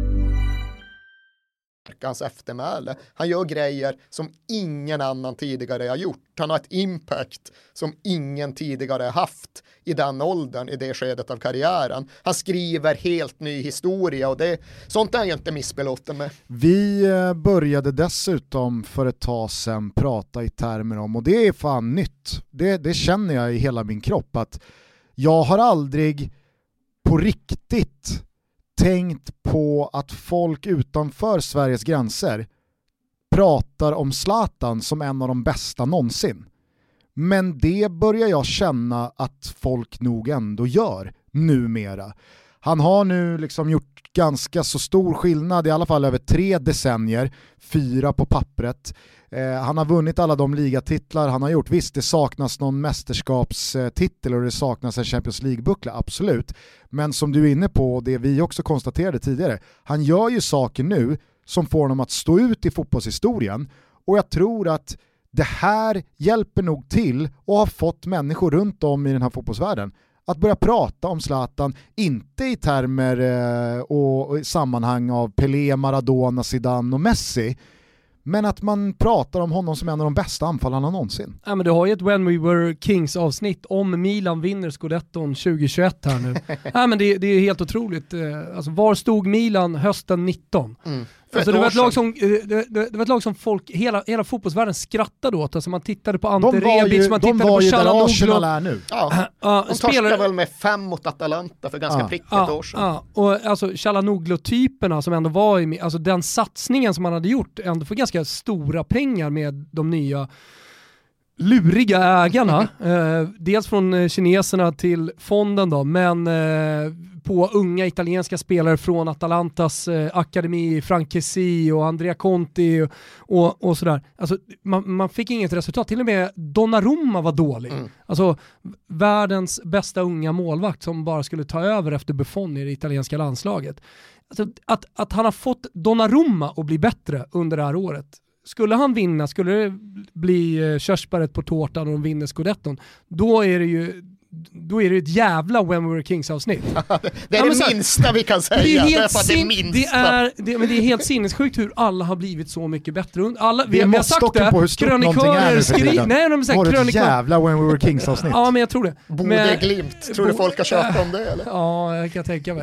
Hans eftermäle. Han gör grejer som ingen annan tidigare har gjort. Han har ett impact som ingen tidigare har haft i den åldern, i det skedet av karriären. Han skriver helt ny historia, och sånt är jag inte missbelåten med. Vi började dessutom för ett tag sedan prata i termer om, och det är fan nytt, det känner jag i hela min kropp, att jag har aldrig på riktigt tänkt på att folk utanför Sveriges gränser pratar om Zlatan som en av de bästa någonsin. Men det börjar jag känna att folk nog ändå gör numera. Han har nu liksom gjort ganska så stor skillnad, i alla fall över 3 decennier, 4 på pappret. Han har vunnit alla de ligatitlar han har gjort. Visst, det saknas någon mästerskapstitel och det saknas en Champions League-buckla, absolut. Men som du är inne på, och det vi också konstaterade tidigare, han gör ju saker nu som får honom att stå ut i fotbollshistorien. Och jag tror att det här hjälper nog till och har fått människor runt om i den här fotbollsvärlden att börja prata om Zlatan, inte i termer och i sammanhang av Pelé, Maradona, Zidane och Messi, men att man pratar om honom som en av de bästa anfallarna någonsin. Ja, men du har ju ett When We Were Kings avsnitt om Milan vinner Scudetton 2021 här nu. Ja, men det är helt otroligt. Alltså, var stod Milan hösten 19? Alltså, det var ett lag som folk, hela fotbollsvärlden skrattade åt. Alltså, man tittade på Ante Rebic, man tittade på Çalhanoğlu. Nu. Ja, de torskade väl med 5 mot Atalanta för ganska prickigt år sedan. Ja, och alltså Çalhanoğlu-typerna som ändå var i, alltså den satsningen som man hade gjort ändå för ganska stora pengar med de nya luriga ägarna, dels från kineserna till fonden då, men på unga italienska spelare från Atalantas akademi, Frankesi och Andrea Conti och sådär. Alltså, man fick inget resultat. Till och med Donnarumma var dålig. Alltså världens bästa unga målvakt som bara skulle ta över efter Buffon i det italienska landslaget. Alltså, att han har fått Donnarumma att bli bättre under det här året. Skulle han vinna, skulle det bli körsbäret på tårtan och de vinner Scudetton, då är det ett jävla When We Were Kings avsnitt. Det är det minsta vi kan säga. Det är helt sinnessjukt hur alla har blivit så mycket bättre. Vi har sagt det. På hur stort krönikörer skriver. Nej, de säger krönikörer. Ett jävla When We Were Kings avsnitt. Ja, men jag tror det. Borde glimt. Tror du folk har köpt om det eller? Ja, jag kan tänka mig.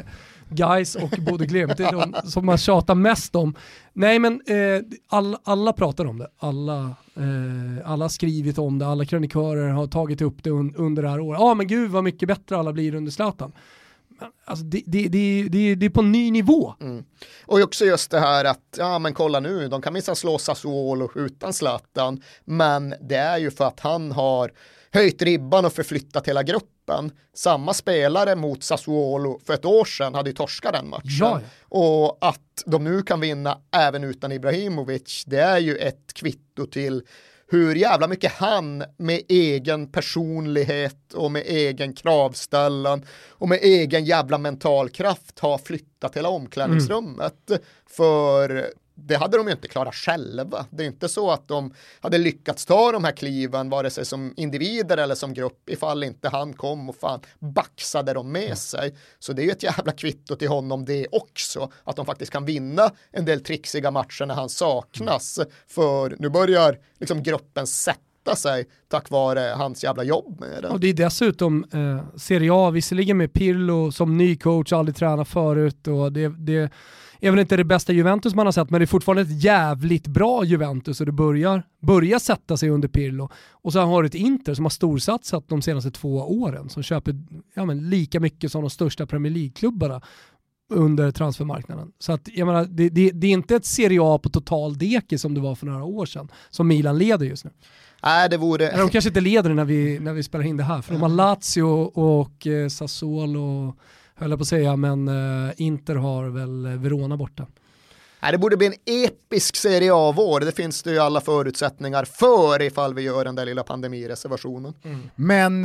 Gais och Bodø Glimt. Det är de som man tjatar mest om. Nej, men alla pratar om det. Alla har skrivit om det. Alla krönikörer har tagit upp det under det här året. Men gud vad mycket bättre alla blir under Zlatan. Alltså det är på en ny nivå. Och också just det här att, men kolla nu, de kan minst slå Sassuolo utan Zlatan, men det är ju för att han har höjt ribban och förflyttat hela gruppen. Samma spelare mot Sassuolo för ett år sedan hade ju torskat den matchen. Ja. Och att de nu kan vinna även utan Ibrahimovic, det är ju ett kvitto till hur jävla mycket han med egen personlighet och med egen kravställan och med egen jävla mental kraft har flyttat hela omklädningsrummet. För det hade de ju inte klarat själva. Det är inte så att de hade lyckats ta de här kliven vare sig som individer eller som grupp ifall inte han kom och fan baxade dem med sig. Så det är ju ett jävla kvitto till honom det också. Att de faktiskt kan vinna en del trixiga matcher när han saknas. För nu börjar liksom gruppen sätta sig tack vare hans jävla jobb med det. Och det är dessutom Serie A, visserligen med Pirlo som ny coach, aldrig tränat förut, och det är väl inte det bästa Juventus man har sett, men det är fortfarande ett jävligt bra Juventus och det börjar sätta sig under Pirlo. Och så har du ett Inter som har storsatsat de senaste 2 åren, som köper lika mycket som de största Premier League-klubbarna under transfermarknaden. Så att jag menar, det är inte ett Serie A på total deke som det var för några år sedan, som Milan leder just nu. Nej, det vore... De kanske inte leder när vi spelar in det här, för de har Lazio och Sassuolo, höll jag på att säga, men Inter har väl Verona borta. Nej, det borde bli en episk Serie A-vår. Det finns det ju alla förutsättningar för ifall vi gör den där lilla pandemireservationen. Men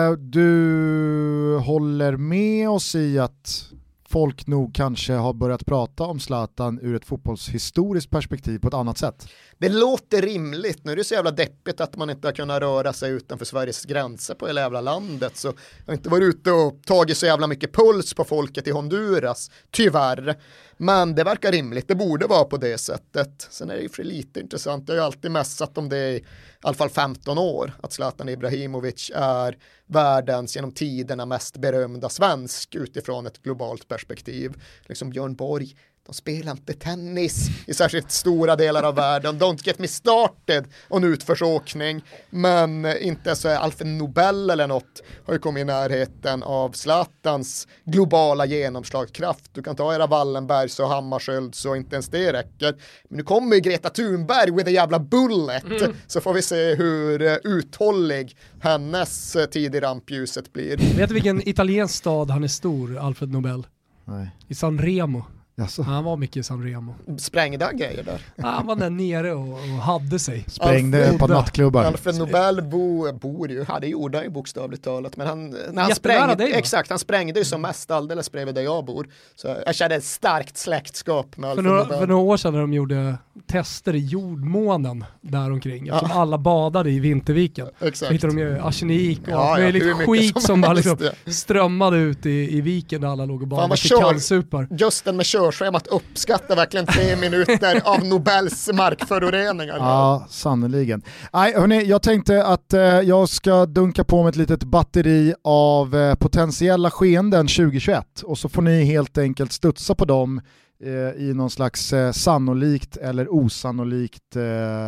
du håller med oss i att folk nog kanske har börjat prata om Zlatan ur ett fotbollshistoriskt perspektiv på ett annat sätt? Det låter rimligt. Nu är det så jävla deppigt att man inte har kunnat röra sig utanför Sveriges gränser på hela jävla landet. Så jag har inte varit ute och tagit så jävla mycket puls på folket i Honduras, tyvärr. Men det verkar rimligt. Det borde vara på det sättet. Sen är det ju för lite intressant. Jag har ju alltid mässat om det i alla fall 15 år. Att Zlatan Ibrahimovic är världens genom tiderna mest berömda svensk utifrån ett globalt perspektiv. Liksom Björn Borg. De spelar inte tennis i särskilt stora delar av världen. Don't get me started on utförsåkning. Men inte så Alfred Nobel eller något har ju kommit i närheten av Zlatans globala genomslagskraft. Du kan ta era Wallenbergs och Hammarskjölds och inte ens det räcker. Men nu kommer ju Greta Thunberg with a jävla bullet. Så får vi se hur uthållig hennes tid i rampljuset blir. Vet du vilken italiensk stad han är stor, Alfred Nobel? Nej. I San Remo. Jaså. Han var mycket i San Remo. Sprängda grejer där. Han var där nere och hade sig. Sprängde på nattklubbar. Alfred Nobel bor ju, det gjorde han ju bokstavligt talat, men han sprängde, dig, exakt, han sprängde ju som mest alldeles bredvid där jag bor. Så jag kände ett starkt släktskap med Alfred Nobel. För några år sedan när de gjorde tester i jordmånen där omkring, eftersom alla badade i Vinterviken. Exakt. Så hittade de ju arsenik och allt möjligt skit som bara liksom strömmade ut i viken där alla låg och badade till kallsupar. Just den med körschemat uppskattar verkligen 3 minuter av Nobels markföroreningar. Ja, sannoliken. Nej, hörni, jag tänkte att jag ska dunka på med ett litet batteri av potentiella skeenden 2021 och så får ni helt enkelt studsa på dem i någon slags sannolikt eller osannolikt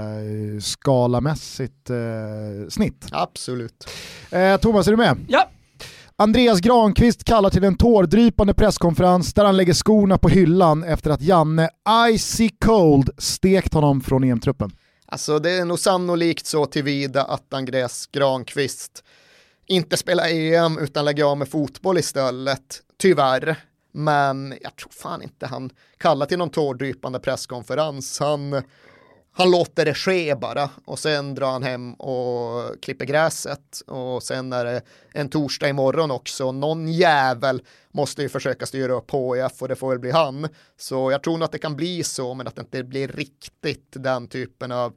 skalamässigt snitt. Absolut. Thomas, är du med? Ja. Andreas Granqvist kallar till en tårdrypande presskonferens där han lägger skorna på hyllan efter att Janne Icy Cold stekt honom från EM-truppen. Alltså det är nog sannolikt så tillvida att Andreas Granqvist inte spelar EM utan lägger av med fotboll istället, tyvärr. Men jag tror fan inte han kallar till någon tårdrypande presskonferens. Han låter det ske bara och sen drar han hem och klipper gräset och sen är det en torsdag imorgon också. Någon jävel måste ju försöka styra upp HF och det får väl bli han. Så jag tror nog att det kan bli så, men att det inte blir riktigt den typen av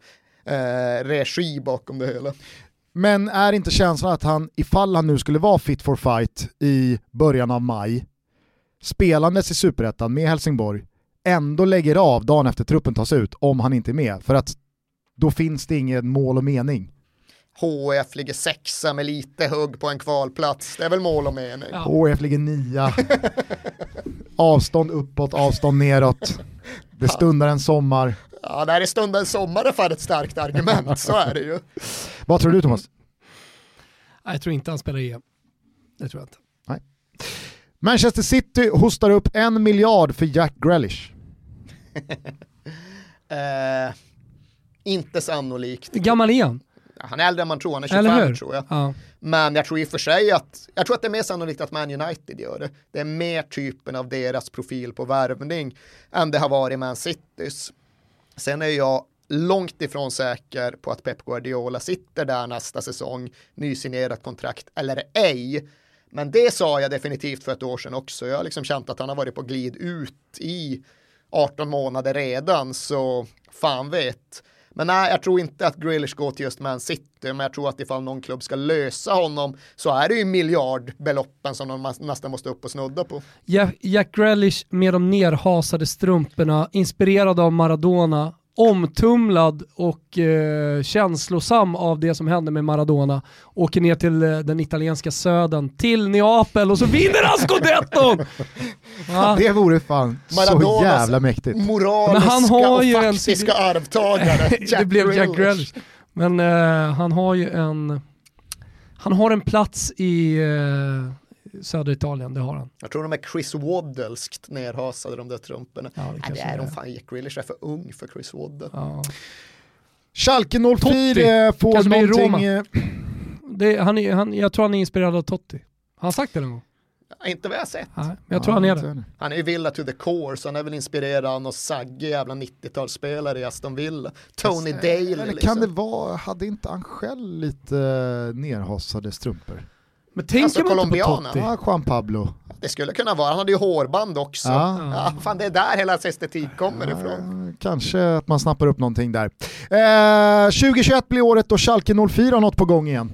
regi bakom det hela. Men är inte känslan att han, ifall han nu skulle vara fit for fight i början av maj, spelandes i Superettan med Helsingborg, ändå lägger av dagen efter truppen tas ut om han inte är med, för att då finns det ingen mål och mening. HF ligger 6 med lite hugg på en kvalplats, det är väl mål och mening. Ja. HF ligger 9. Avstånd uppåt, avstånd neråt. Det stundar en sommar. Ja, när det stundar en sommar är fan ett starkt argument, så är det ju. Vad tror du, Thomas? Jag tror inte han spelar EM. Det tror jag inte. Nej. Manchester City hostar upp 1 miljard för Jack Grealish. Inte sannolikt. Hur gammal är han? Han är äldre än man tror, han är 25 tror jag. Ja. Men jag tror i och för sig att det är mer sannolikt att Man United gör det. Det är mer typen av deras profil på värvning än det har varit Man Citys. Sen är jag långt ifrån säker på att Pep Guardiola sitter där nästa säsong, nysignerat kontrakt eller ej. Men det sa jag definitivt för ett år sedan också. Jag har liksom känt att han har varit på glid ut i 18 månader redan, så fan vet. Men nej, jag tror inte att Grealish går till just Man City, men jag tror att ifall någon klubb ska lösa honom så är det ju miljardbeloppen som de nästan måste upp och snudda på. Jack Grealish med de nerhasade strumporna, inspirerad av Maradona, omtumlad och känslosam av det som hände med Maradona, åker ner till den italienska södern, till Neapel, och så vinner han Scudetton! Ja. Det vore fan Maradonas så jävla mäktigt. Moraliska Men han har och ju faktiska arvtagare. Det blev Jack Grealish. Men han har ju en plats i södra Italien, det har han. Jag tror de är Chris Waddelskt nerhasade, de där trumporna. Ja, det är de fan. Jack Grealish är för ung för Chris Waddell. Ja. Schalke 04 får kanske blir någonting... Jag tror han är inspirerad av Totti. Har han sagt det någon gång? Inte vad jag har sett. Nej, men jag tror han är det. Han är ju Villa to the core, så han är väl inspirerad av någon saggig jävla 90-talsspelare i Aston Villa. Tony Dale. Eller liksom. kan det vara, hade inte han själv lite nerhasade strumpor? Men tänker man inte på Totti? Ja, Juan Pablo. Det skulle kunna vara, han hade ju hårband också. Ja, fan, det är där hela estetik kommer ifrån. Kanske att man snappar upp någonting där. 2021 blir året då Schalke 04 har något på gång igen.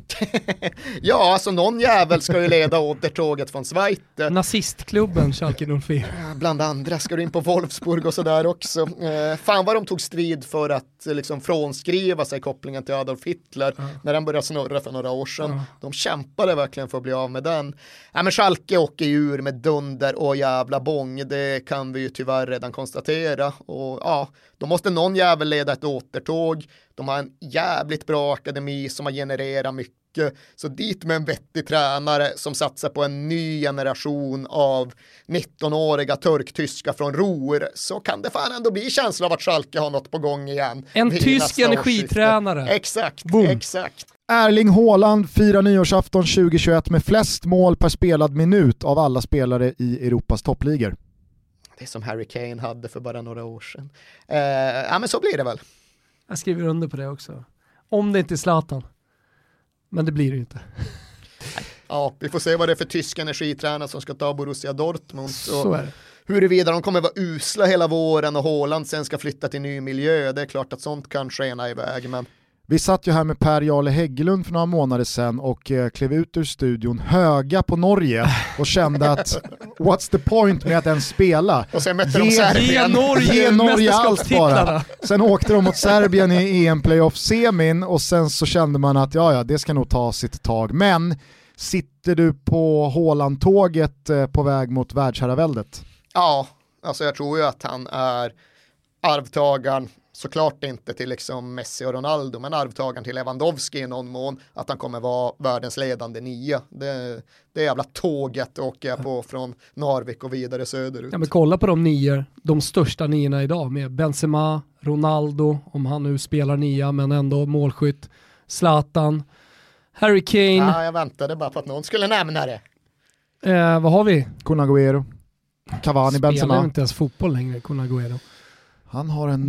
Ja, alltså någon jävel ska ju leda återtåget från Schweiz. Nazistklubben Schalke 04. Bland andra ska du in på Wolfsburg och sådär också. Fan vad de tog strid för att liksom frånskriva sig kopplingen till Adolf Hitler när den började snurra för några år sedan. De kämpade verkligen för att bli av med den. Ja, men Schalke åker ju ur med dunder och jävla bång, det kan vi ju tyvärr redan konstatera. Och ja, då måste någon jävel leda ett återtåg. De har en jävligt bra akademi som har genererat mycket. Så dit med en vettig tränare som satsar på en ny generation av 19-åriga turktyska från Ruhr, så kan det fan ändå bli känsla av att Schalke har något på gång igen. En tysk energitränare. Exakt, boom. Exakt. Erling Haaland firar nyårsafton 2021 med flest mål per spelad minut av alla spelare i Europas toppligor. Det som Harry Kane hade för bara några år sedan. Ja, men så blir det väl. Jag skriver under på det också. Om det inte är Zlatan. Men det blir det ju inte. Ja, vi får se vad det är för tysk energitränare som ska ta Borussia Dortmund. Så är det. Huruvida de kommer vara usla hela våren och Haaland sen ska flytta till ny miljö. Det är klart att sånt kan skena iväg, men... Vi satt ju här med Per Jarle Hägglund för några månader sedan och klev ut ur studion höga på Norge och kände att what's the point med att ens spela? Och sen mötte de Serbien. Ge Norge allt bara. Sen åkte de mot Serbien i EM-playoff-semin och sen så kände man att ja, det ska nog ta sitt tag. Men sitter du på Haaland-tåget på väg mot världsherraväldet? Ja, alltså jag tror ju att han är arvtagaren, såklart inte till liksom Messi och Ronaldo, men arvtagaren till Lewandowski i någon mån, att han kommer vara världens ledande nia. Det jävla tåget åker jag på från Narvik och vidare söderut. Ja, men kolla på de största niorna idag med Benzema, Ronaldo, om han nu spelar nia men ändå målskytt, Zlatan, Harry Kane. Ja, jag väntade bara på att någon skulle nämna det. Vad har vi? Kun Agüero, Cavani, Benzema. Spelar inte ens fotboll längre, Kun Agüero. Han har en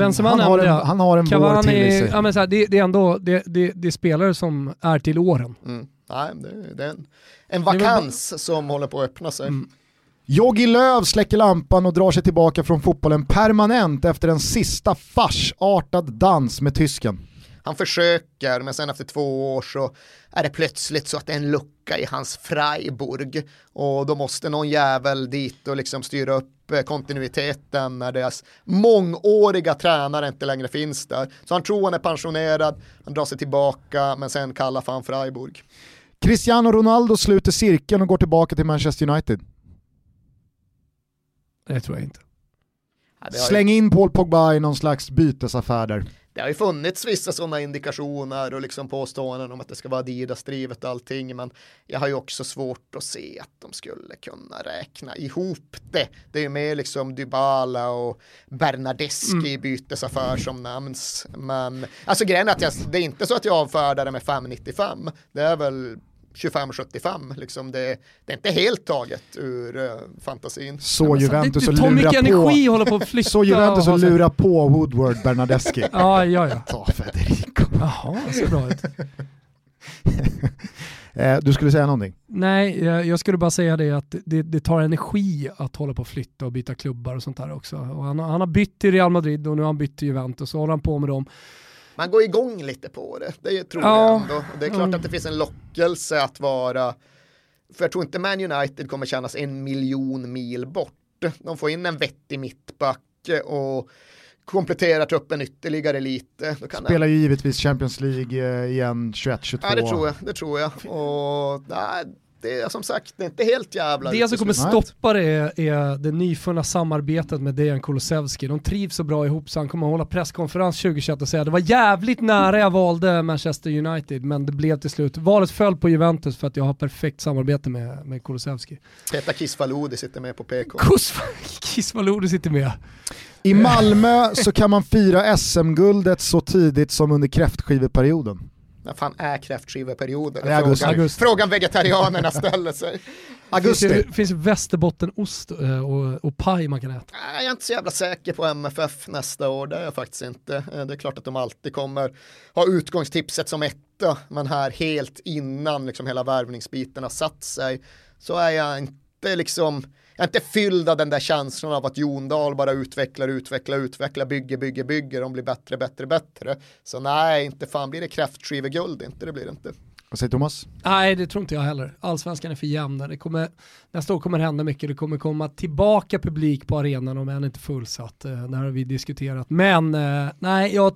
Cavani, vår till i sig. Ja, men så här, det är ändå det är spelare som är till åren. Nej, det är en vakans som håller på att öppna sig. Jogi Löw släcker lampan och drar sig tillbaka från fotbollen permanent efter en sista farsartad dans med tysken. Han försöker, men sen efter 2 år så är det plötsligt så att det är en lucka i hans Freiburg och då måste någon jävel dit och liksom styra upp kontinuiteten när deras mångåriga tränare inte längre finns där. Så han tror han är pensionerad, han drar sig tillbaka, men sen kallar fan Freiburg. Cristiano Ronaldo sluter cirkeln och går tillbaka till Manchester United. Det tror jag inte. Ja, Släng in Paul Pogba i någon slags bytesaffär där. Det har ju funnits vissa sådana indikationer och liksom påståenden om att det ska vara Adidas-drivet och allting, men jag har ju också svårt att se att de skulle kunna räkna ihop det. Det är ju mer liksom Dybala och Bernardeschi i bytesaffär som nämns. Men alltså grejen är att det är inte så att jag avfärdar det med 5,95. Det är väl 25,75 liksom, det är inte helt taget ur fantasin. Så Juventus det och tar mycket energi på. Håller på att flytta. Så Juventus och lura på Woodward Bernardeschi. Ja. Ta Federico. Jaha, det ser bra ut. Du skulle säga någonting? Nej, jag skulle bara säga det att det tar energi att hålla på att flytta och byta klubbar och sånt där också. Och han har bytt till Real Madrid och nu har han bytt till Juventus och håller han på med dem. Man går igång lite på det tror jag ändå. Det är klart att det finns en lockelse att vara, för jag tror inte Man United kommer kännas 1 miljon mil bort. De får in en vettig mittback och kompletterar truppen ytterligare lite. Spelar ju givetvis Champions League igen 21-22. Ja, det tror jag. Och det är som sagt, det är inte helt jävla. Det som kommer stoppa det är det nyfunna samarbetet med Dejan Kulusevski. De trivs så bra ihop så han kommer att hålla presskonferens 2021 och säga det var jävligt nära jag valde Manchester United, men det blev till slut. Valet föll på Juventus för att jag har perfekt samarbete med Kulusevski. Petar Kisvalodi sitter med på PK. Kisvalodi sitter med. I Malmö så kan man fira SM-guldet så tidigt som under kräftskiveperioden. När fan är kräftskiveperioden? Augusti. Frågan vegetarianerna ställer sig. Augusti. Det finns Västerbottenost och paj man kan äta. Jag är inte så jävla säker på MFF nästa år, det är jag faktiskt inte. Det är klart att de alltid kommer ha utgångstipset som etta, men här helt innan liksom hela värvningsbiten har satt sig så är jag inte liksom, jag är inte fylld av den där känslan av att Jon Dahl bara utvecklar, bygger, de blir bättre. Så nej, inte fan blir det kräftskiveguld, inte, det blir det inte. Vad säger Thomas? Nej, det tror inte jag heller. Allsvenskan är för jämn. Nästa år kommer det hända mycket. Det kommer komma tillbaka publik på arenan om än inte fullsatt. Det här har vi diskuterat. Men nej, jag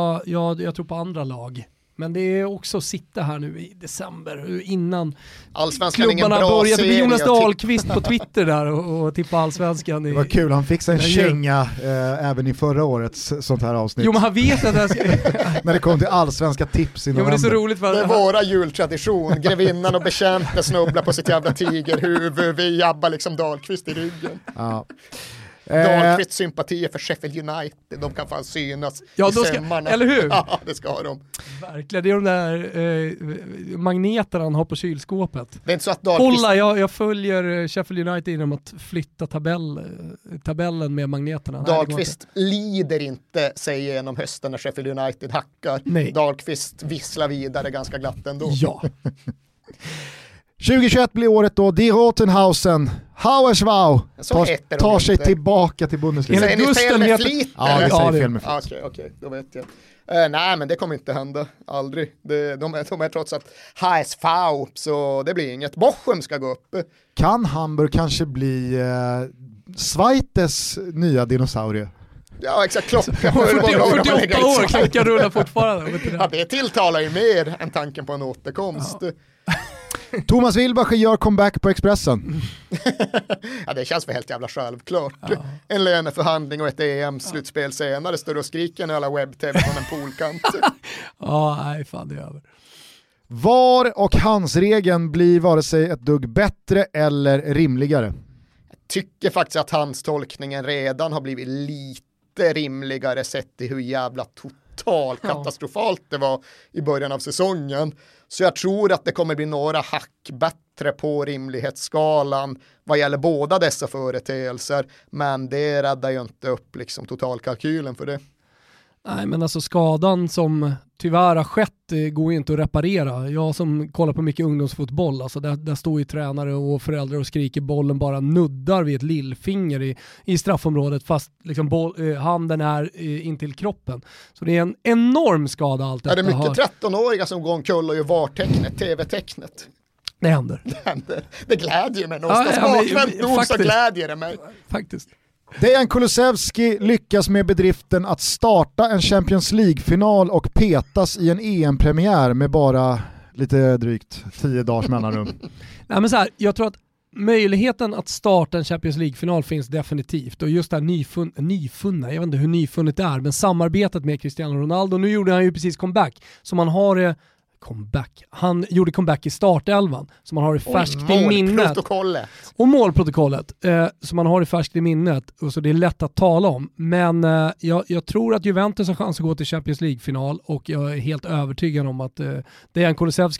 tror på andra lag. Men det är också att sitta här nu i december innan klubbarna börjar. Det blir Jonas Dahlqvist på Twitter där och tippa allsvenskan. Det var kul, han fick en känga även i förra årets sånt här avsnitt. Jo, men han vet att när det kom till allsvenska tips i november. Det är så roligt för det är våra jultradition. Grevinnan och bekämpe snubblar på sitt jävla tigerhuvud. Vi jabbar liksom Dahlqvist i ryggen. Ja. Dahlqvist sympatier för Sheffield United, de kan fan synas i sömmarna. Eller hur? Ja, det ska ha de. Verkligen, det är de där magneterna han har på kylskåpet. Det är inte så att Dahlqvist... Kolla, jag följer Sheffield United genom att flytta tabellen med magneterna. Dahlqvist lider inte sig genom hösten när Sheffield United hackar. Nej. Dahlqvist visslar vidare ganska glatt ändå. Ja. 2021 blir året då Die Rotenhausen, Hauerswau, tar sig tillbaka till Bundesliga. Är ni fel med flit? Ja, jag säger fel med flit. Okej, då vet jag. Nej, men det kommer inte hända. Aldrig. De är trots allt HSV, så det blir inget. Bochum ska gå upp. Kan Hamburg kanske bli Schweites nya dinosaurie? Ja, exakt. Klockan 48 år, klockan rullar fortfarande. Ja, det tilltalar ju mer än tanken på en återkomst. Ja. Thomas Wilbacher gör comeback på Expressen. Ja, det känns för helt jävla självklart. Ja. En löneförhandling och ett EM-slutspel senare står och skriker när alla webb-tv från en poolkant. Ja, nej fan, det är över. VAR och handsregeln blir vare sig ett dugg bättre eller rimligare. Jag tycker faktiskt att handstolkningen redan har blivit lite rimligare sett i hur jävla katastrofalt det var i början av säsongen. Så jag tror att det kommer bli några hack bättre på rimlighetsskalan vad gäller båda dessa företeelser, men det räddar ju inte upp liksom totalkalkylen för det. Nej, men alltså skadan som tyvärr har skett går ju inte att reparera. Jag som kollar på mycket ungdomsfotboll, alltså där står ju tränare och föräldrar och skriker, bollen bara nuddar vid ett lillfinger i straffområdet fast liksom handen är intill kroppen. Så det är en enorm skada allt detta. Ja, det är mycket 13-åriga som går omkull och gör VAR-tecknet, TV-tecknet. Det händer. Det glädjer mig någonstans. Bakvänt nog så glädjer det mig. Faktiskt. Dejan Kulusevski lyckas med bedriften att starta en Champions League-final och petas i en EM-premiär med bara lite drygt 10 dagars mellanrum. Nej, men så här, jag tror att möjligheten att starta en Champions League-final finns definitivt. Och just det här nyfunna, jag vet inte hur nyfunnet det är, men samarbetet med Cristiano Ronaldo, nu gjorde han ju precis comeback, som han har det Han gjorde comeback i startelvan, som man har i färskt i minnet. Och målprotokollet, som man har i färskt i minnet, och så det är lätt att tala om. Men jag tror att Juventus har chans att gå till Champions League-final, och jag är helt övertygad om att Dejan Kulusevski.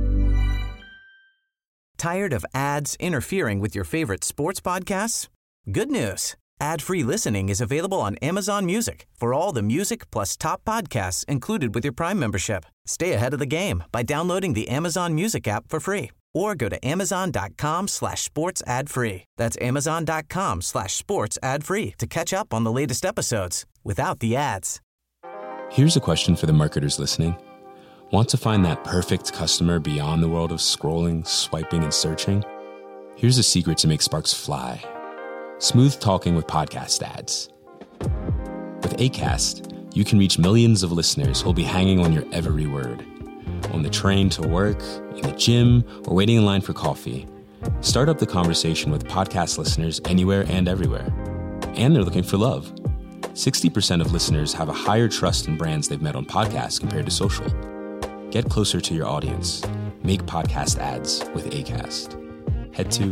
Tired of ads interfering with your favorite sports podcasts? Good news. Ad-free listening is available on Amazon Music for all the music plus top podcasts included with your Prime membership. Stay ahead of the game by downloading the Amazon Music app for free or go to amazon.com/sports ad free. That's amazon.com/sports ad free to catch up on the latest episodes without the ads. Here's a question for the marketers listening. Want to find that perfect customer beyond the world of scrolling, swiping, and searching? Here's a secret to make sparks fly. Smooth talking with podcast ads. With Acast, you can reach millions of listeners who'll be hanging on your every word. On the train to work, in the gym, or waiting in line for coffee. Start up the conversation with podcast listeners anywhere and everywhere. And they're looking for love. 60% of listeners have a higher trust in brands they've met on podcasts compared to social. Get closer to your audience. Make podcast ads with Acast. Head to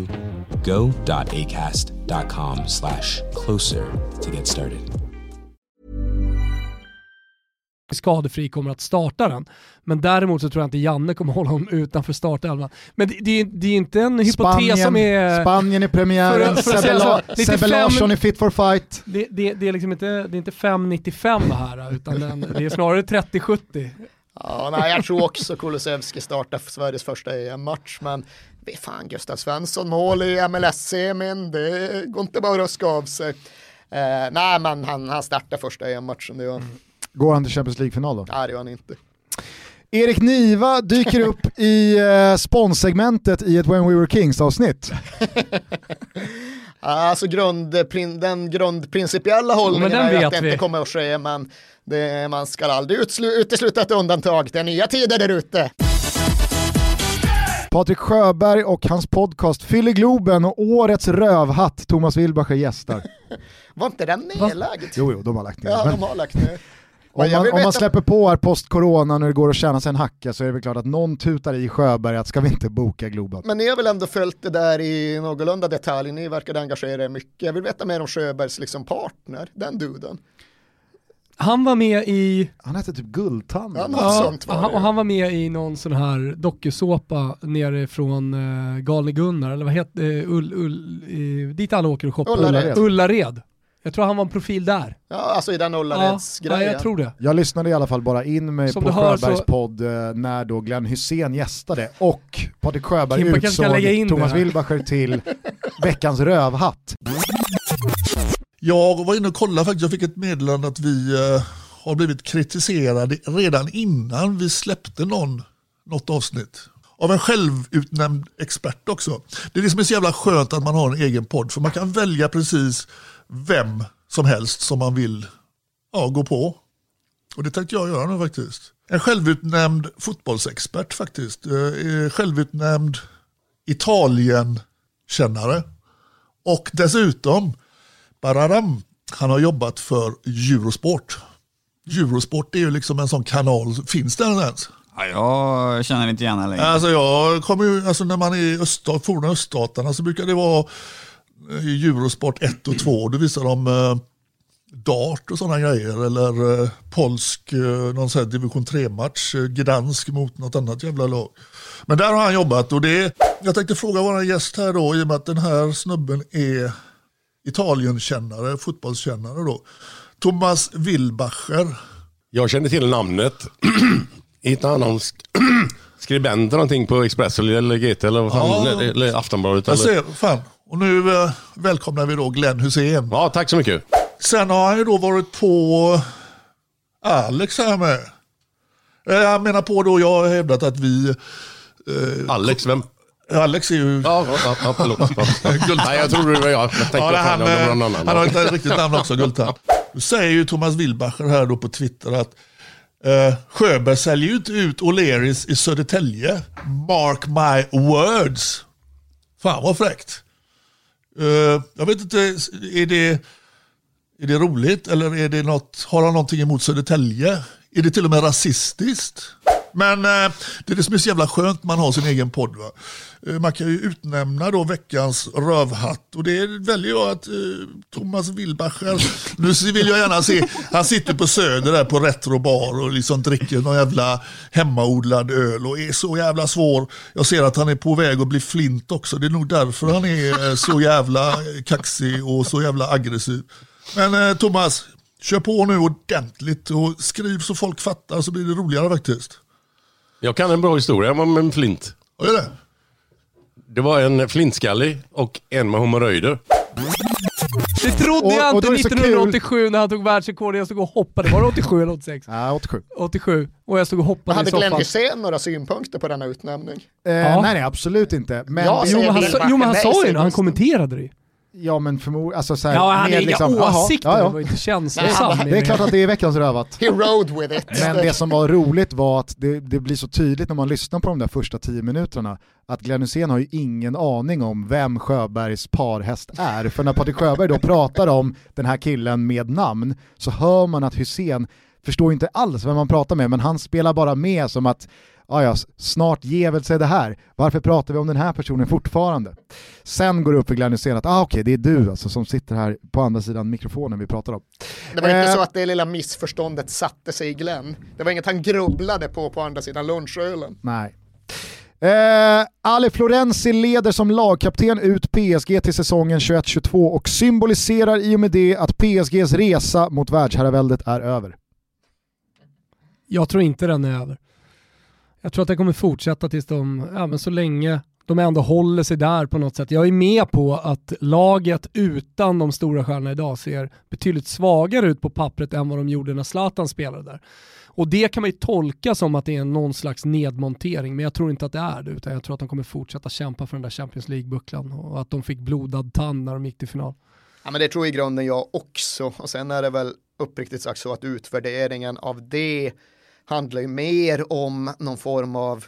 go.acast.com/closer to get started. Skadefri kommer att starta den. Men däremot så tror jag inte Janne kommer hålla honom utanför startelvan. Men det är inte en hypotes som är... Spanien i premiären, Sebbe Larsson i Fit for Fight. Det är liksom inte 5,95 här, utan det är snarare 30-70. Ja, nej, jag tror också Kulusevski startar för Sveriges första EM-match, men det är fan Gustav Svensson mål i MLS-semin, det går inte bara att ruska av sig. Nej, men han startar första EM-matchen, det gör han. Går han till Champions League-final då? Nej, det gör han inte. Erik Niva dyker upp i sponsegmentet i ett When We Were Kings-avsnitt. Alltså den grundprincipiella hållningen är att det inte kommer att ske, men man ska aldrig utesluta ett undantag. Det är nya tider där ute. Patrik Sjöberg och hans podcast Fyller Globen och årets rövhatt Thomas Wilbacher gästar. Var inte den nedlagd? Jo, de har lagt ner. Ja, de har lagt ner. Om man släpper på här post-corona när det går att tjäna sig en hacka, så är det väl klart att någon tutar i Sjöberg att ska vi inte boka Globen. Men ni har väl ändå följt det där i någorlunda detalj, ni verkade engagera er mycket. Jag vill veta mer om Sjöbergs liksom partner, den duden. Han var med i... Han hette typ Guldtand. Ja, och han var med i någon sån här dokusåpa nere från Galne Gunnar, eller vad heter dit alla åker och shoppar. Ullared. Jag tror han var en profil där. Ja, alltså i den Ullareds-grejen. Ja, jag tror det. Jag lyssnade i alla fall bara in mig som på Sjöbergs podd när då Glenn Hussein gästade och Patrik Sjöberg utsåg Thomas Wilbacher till veckans rövhatt. Jag var inne och kollade faktiskt, jag fick ett meddelande att vi har blivit kritiserade redan innan vi släppte något avsnitt. Av en självutnämnd expert också. Det är det som är så jävla skönt att man har en egen podd, för man kan välja precis vem som helst som man vill gå på. Och det tänkte jag göra nu faktiskt. En självutnämnd fotbollsexpert faktiskt. Självutnämnd Italien-kännare. Och dessutom han har jobbat för Eurosport. Eurosport är ju liksom en sån kanal. Finns det ens? Ja, jag känner inte gärna längre. Alltså jag kommer ju, när man är i forna öststaterna så brukar det vara Eurosport 1 och 2. Då visar de dart och sådana grejer. Eller polsk, någon sån här division 3-match. Gdansk mot något annat jävla lag. Men där har han jobbat. Och jag tänkte fråga vår gäst här då, i och med att den här snubben är Italienkännare, fotbollskännare då. Thomas Wilbacher. Jag kände till namnet. Hittade han någon skribent eller någonting på Expressen eller GT eller Aftonbladet? Jag ser, fan. Och nu välkomnar vi då Glenn Hussein. Ja, tack så mycket. Sen har han ju då varit på Alex här med. Jag menar på då, jag har hävdat att vi... Alex, vem? Alex är ju... Ja, förlåt. Nej, jag tror det var jag. Han har ett riktigt namn också, Guldtand. Nu säger ju Thomas Wilbacher här då på Twitter att Sjöberg säljer ju inte ut O'Learys i Södertälje. Mark my words. Fan vad fräckt. Jag vet inte, är det roligt eller är det har han någonting emot Södertälje? Är det till och med rasistiskt? Men det är det som är så jävla skönt, man har sin egen podd. Va? Man kan ju utnämna då veckans rövhatt och det väljer jag att Thomas Wilbacher, nu vill jag gärna se, han sitter på Söder där på Retrobar och liksom dricker någon jävla hemmaodlad öl och är så jävla svår. Jag ser att han är på väg att bli flint också, det är nog därför han är så jävla kaxig och så jävla aggressiv. Men Thomas, kör på nu ordentligt och skriv så folk fattar så blir det roligare faktiskt. Jag kan en bra historia om en flint. Vad är det? Det var en flintskallig och en med hemorrojder. Det trodde jag inte och 1987 när han tog världsrekord. Jag stod och hoppade. Var det 87 eller 86? Ja, 87. 87. Och jag stod och hoppade hade i soffan. Glenn Hysén några synpunkter på denna utnämning? Nej, absolut inte. Men, men han sa ju det, han kommenterade det. Ja, men förmodligen... Alltså, så här, ja, han hade liksom, inga åsikter, ja. det var inte känslosamt. Det är klart att det är veckans rövat. He rode with it. Men det som var roligt var att det blir så tydligt när man lyssnar på de där första 10 minuterna att Glenn Hysén har ju ingen aning om vem Sjöbergs parhäst är. För när Patrik Sjöberg då pratar om den här killen med namn så hör man att Hysén förstår inte alls vem man pratar med, men han spelar bara med som att snart ger väl sig det här. Varför pratar vi om den här personen fortfarande? Sen går det upp för Glenn Hysén att okej, det är du alltså, som sitter här på andra sidan mikrofonen vi pratar om. Det var inte så att det lilla missförståndet satte sig i Glenn. Det var inget han grubblade på andra sidan lunchölen. Nej. Ale Florenzi leder som lagkapten ut PSG till säsongen 21-22 och symboliserar i och med det att PSGs resa mot världsherraväldet är över. Jag tror inte den är över. Jag tror att det kommer fortsätta tills men så länge de ändå håller sig där på något sätt. Jag är med på att laget utan de stora stjärnorna idag ser betydligt svagare ut på pappret än vad de gjorde när Zlatan spelade där. Och det kan man ju tolka som att det är någon slags nedmontering, men jag tror inte att det är det, utan jag tror att de kommer fortsätta kämpa för den där Champions League-bucklan och att de fick blodad tand när de gick till final. Ja, men det tror i grunden jag också. Och sen är det väl uppriktigt sagt så att utvärderingen av det handlar ju mer om någon form av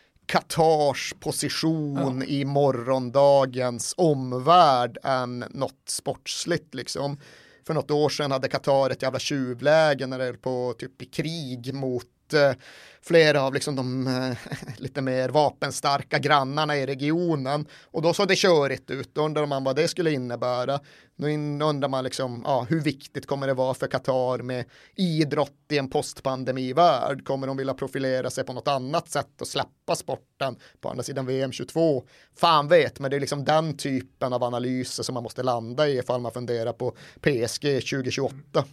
Katars position i morgondagens omvärld än något sportsligt liksom. För något år sedan hade Katar ett jävla tjuvläge när det är på typ i krig mot flera av liksom de lite mer vapenstarka grannarna i regionen. Och då såg det körigt ut. Då undrar man vad det skulle innebära. Nu undrar man liksom, hur viktigt kommer det vara för Katar med idrott i en postpandemivärld? Kommer de vilja profilera sig på något annat sätt och släppa sporten på andra sidan VM 22? Fan vet, men det är liksom den typen av analyser som man måste landa i ifall man funderar på PSG 2028.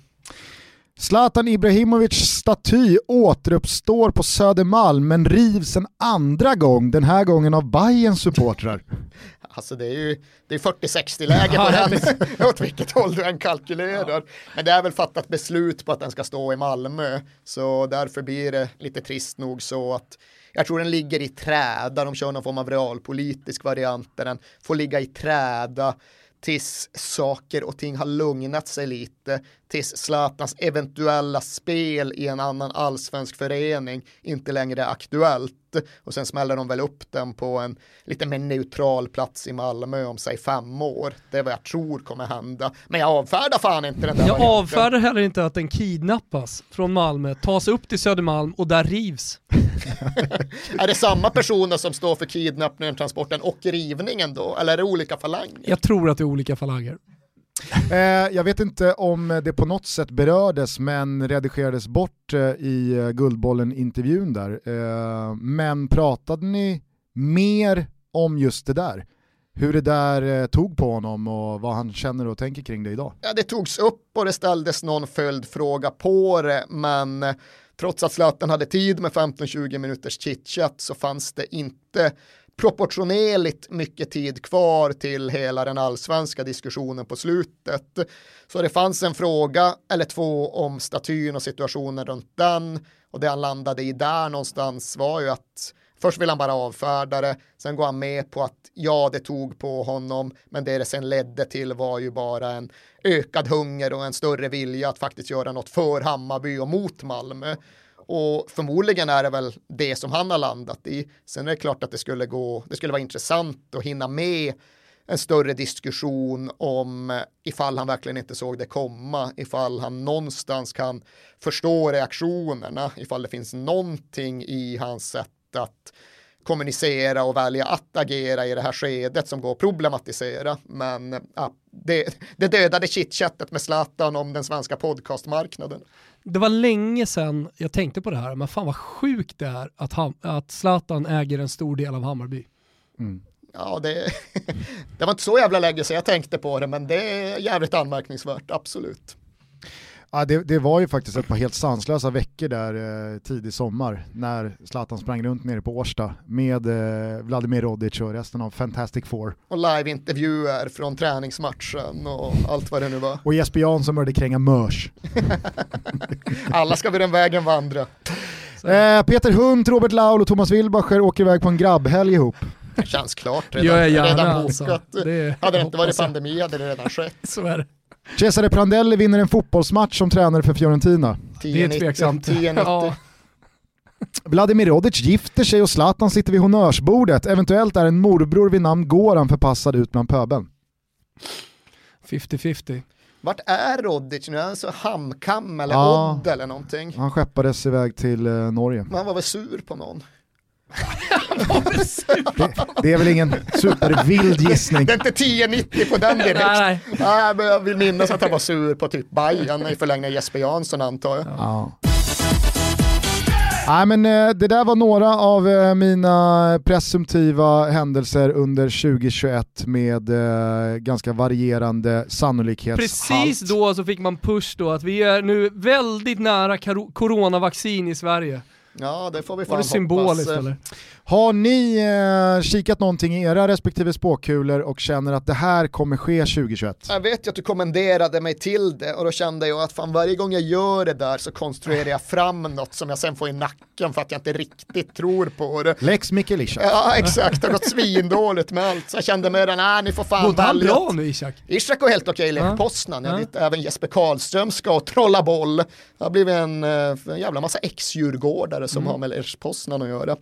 Zlatan Ibrahimovic staty återuppstår på Södermalm men rivs en andra gång, den här gången av Bayerns supportrar. Alltså det är 40-60 läge på den, åt vilket håll du än kalkylerar. Ja. Men det är väl fattat beslut på att den ska stå i Malmö, så därför blir det lite trist nog så att jag tror den ligger i träda, de kör någon form av realpolitisk variant där den får ligga i träda tills saker och ting har lugnat sig lite, tills Zlatans eventuella spel i en annan allsvensk förening inte längre är aktuellt, och sen smäller de väl upp den på en lite mer neutral plats i Malmö om sig 5 år. Det är vad jag tror kommer hända, men jag avfärdar fan inte den där Jag varianten. avfärdar heller inte att den kidnappas från Malmö, tas upp till Södermalm och där rivs. Är det samma personer som står för kidnappningen, transporten och rivningen då? Eller är det olika falanger? Jag tror att det är olika falanger. Jag vet inte om det på något sätt berördes men redigerades bort i Guldbollen-intervjun där. Men pratade ni mer om just det där? Hur det där tog på honom och vad han känner och tänker kring det idag? Ja, det togs upp och det ställdes någon följdfråga på det, men trots att Zlatan hade tid med 15-20 minuters chitchat så fanns det inte proportionerligt mycket tid kvar till hela den allsvenska diskussionen på slutet. Så det fanns en fråga eller 2 om statyn och situationen runt den, och det han landade i där någonstans var ju att först vill han bara avfärda det, sen går han med på att det tog på honom, men det sen ledde till var ju bara en ökad hunger och en större vilja att faktiskt göra något för Hammarby och mot Malmö. Och förmodligen är det väl det som han har landat i. Sen är det klart att det skulle vara intressant att hinna med en större diskussion om ifall han verkligen inte såg det komma, ifall han någonstans kan förstå reaktionerna, ifall det finns någonting i hans sätt att kommunicera och välja att agera i det här skedet som går att problematisera. Men det dödade chitchattet med Zlatan om den svenska podcastmarknaden. Det var länge sedan jag tänkte på det här, men fan vad sjukt det är att Zlatan äger en stor del av Hammarby. Mm. Ja, det var inte så jävla länge sedan jag tänkte på det, men det är jävligt anmärkningsvärt, absolut. Ja, det var ju faktiskt ett par helt sanslösa veckor där tidig sommar när Zlatan sprang runt nere på Årsta med Vladimir Rodic och resten av Fantastic Four. Och live-intervjuer från träningsmatchen och allt vad det nu var. Och Jesper Jansson började kränga mörs. Alla ska vid den vägen vandra. Peter Hunt, Robert Laul och Thomas Wilbacher åker iväg på en grabbhelg ihop. Det känns klart redan bokat. Alltså. Hade det inte varit pandemi hade det redan skett. Så är det. Cesare Prandelli vinner en fotbollsmatch som tränare för Fiorentina. Det är tveksamt. Ja. Vladimir Rodic gifter sig och Zlatan sitter vid honnörsbordet. Eventuellt är en morbror vid namn Goran förpassad ut bland pöbeln. 50-50. Vart är Rodic nu? Alltså Hamkam eller Odd eller någonting? Han skeppades iväg till Norge. Men han var väl sur på någon? Det är väl ingen supervild gissning. Det är inte 10-90 på den direkt. Nej, men jag vill minnas att han var sur på typ Bayern i förlängning Jesper Jansson antar jag. Ja. Nej, men det där var några av mina presumtiva händelser under 2021 med ganska varierande sannolikhet. Precis då så fick man push då att vi är nu väldigt nära coronavaccin i Sverige. Ja, det får vi fan var det symboliskt hoppas. Eller? Har ni kikat någonting i era respektive spåkulor och känner att det här kommer ske 2021? Jag vet ju att du kommenderade mig till det och då kände jag att fan varje gång jag gör det där så konstruerar jag fram något som jag sen får i nacken för att jag inte riktigt tror på det. Lex Mikael Ishak. Ja, exakt. Det har gått svindåligt med allt. Så jag kände med den, ni får fan välja. Han bra nu, Ishak? Ishak går helt okej i Lech Poznan. Jag vet även Jesper Karlström ska trolla boll. Det har blivit en jävla massa ex-djurgårdare som har med Lech Poznan att göra.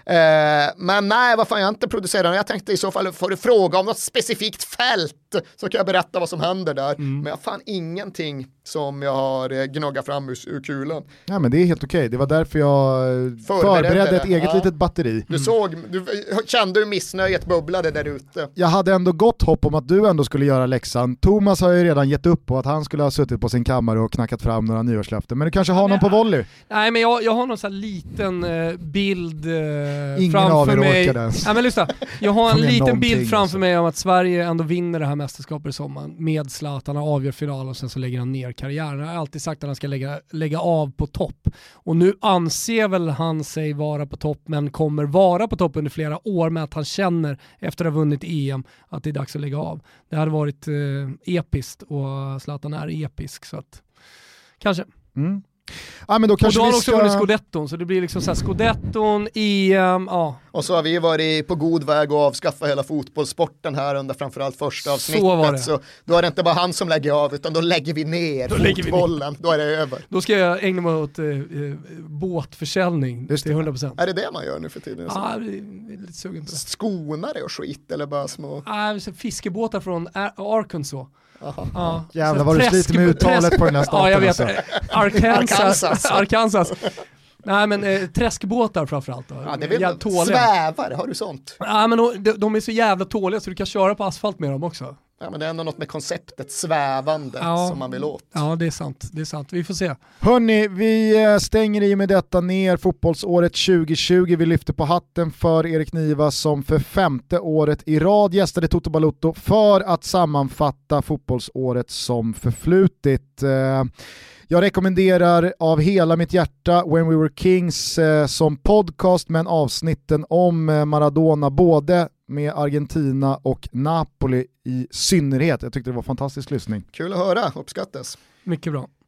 Men nej, vad fan, jag har inte producerat. Jag tänkte i så fall, får du fråga om något specifikt fält så kan jag berätta vad som händer där. Men jag har fan ingenting som jag har gnuggat fram ur kulan. Ja, men det är helt okej. Det var därför jag förberedde ett eget litet batteri. Du kände hur missnöjet bubblade där ute. Jag hade ändå gott hopp om att du ändå skulle göra läxan. Thomas har ju redan gett upp på att han skulle ha suttit på sin kammare och knackat fram några nyårslöften. Men du kanske har någon på volley? Nej, men jag har någon sån här liten bild Ingen framför av er mig. orkade ens. Nej, men lyssna. Jag har en liten bild framför alltså. mig om att Sverige ändå vinner det här mästerskapet i sommar med Zlatan, han avgör final och sen så lägger han ner karriären. Jag har alltid sagt att han ska lägga av på topp. Och nu anser väl han sig vara på topp, men kommer vara på topp under flera år med att han känner efter att ha vunnit EM att det är dags att lägga av. Det hade varit episkt och Zlatan är episk så att kanske. Ja, men då kanske och då har vi också vunnit Scudetton, så det blir liksom så här Scudetton, EM, ja. Och så har vi varit på god väg att avskaffa hela fotbollssporten här under framförallt första avsnittet. Så var det. Så då är det inte bara han som lägger av, utan då lägger vi ner fotbollen. Då är det över. Då ska jag ägna mig åt båtförsäljning till 100%. Är det det man gör nu för tiden? Ja, jag är lite sugen på det. Skonare och skit eller bara små? Fiskebåtar från Arkansas. Ja. Jävlar vad du sliter med uttalet på den här staten. Ja, jag vet. Alltså. Arkansas. Nej, men träskbåtar framförallt. Ja, det är väl svävare, har du sånt? Ja, men de är så jävla tåliga så du kan köra på asfalt med dem också. Ja, men det är ändå något med konceptet svävande som man vill åt. Ja, det är sant. Vi får se. Hörni, vi stänger i med detta ner fotbollsåret 2020. Vi lyfter på hatten för Erik Niva som för 5:e året i rad gästade Toto Balotto för att sammanfatta fotbollsåret som förflutit. Jag rekommenderar av hela mitt hjärta When We Were Kings som podcast, men avsnitten om Maradona både med Argentina och Napoli i synnerhet. Jag tyckte det var fantastisk lyssning. Kul att höra, uppskattas. Mycket bra.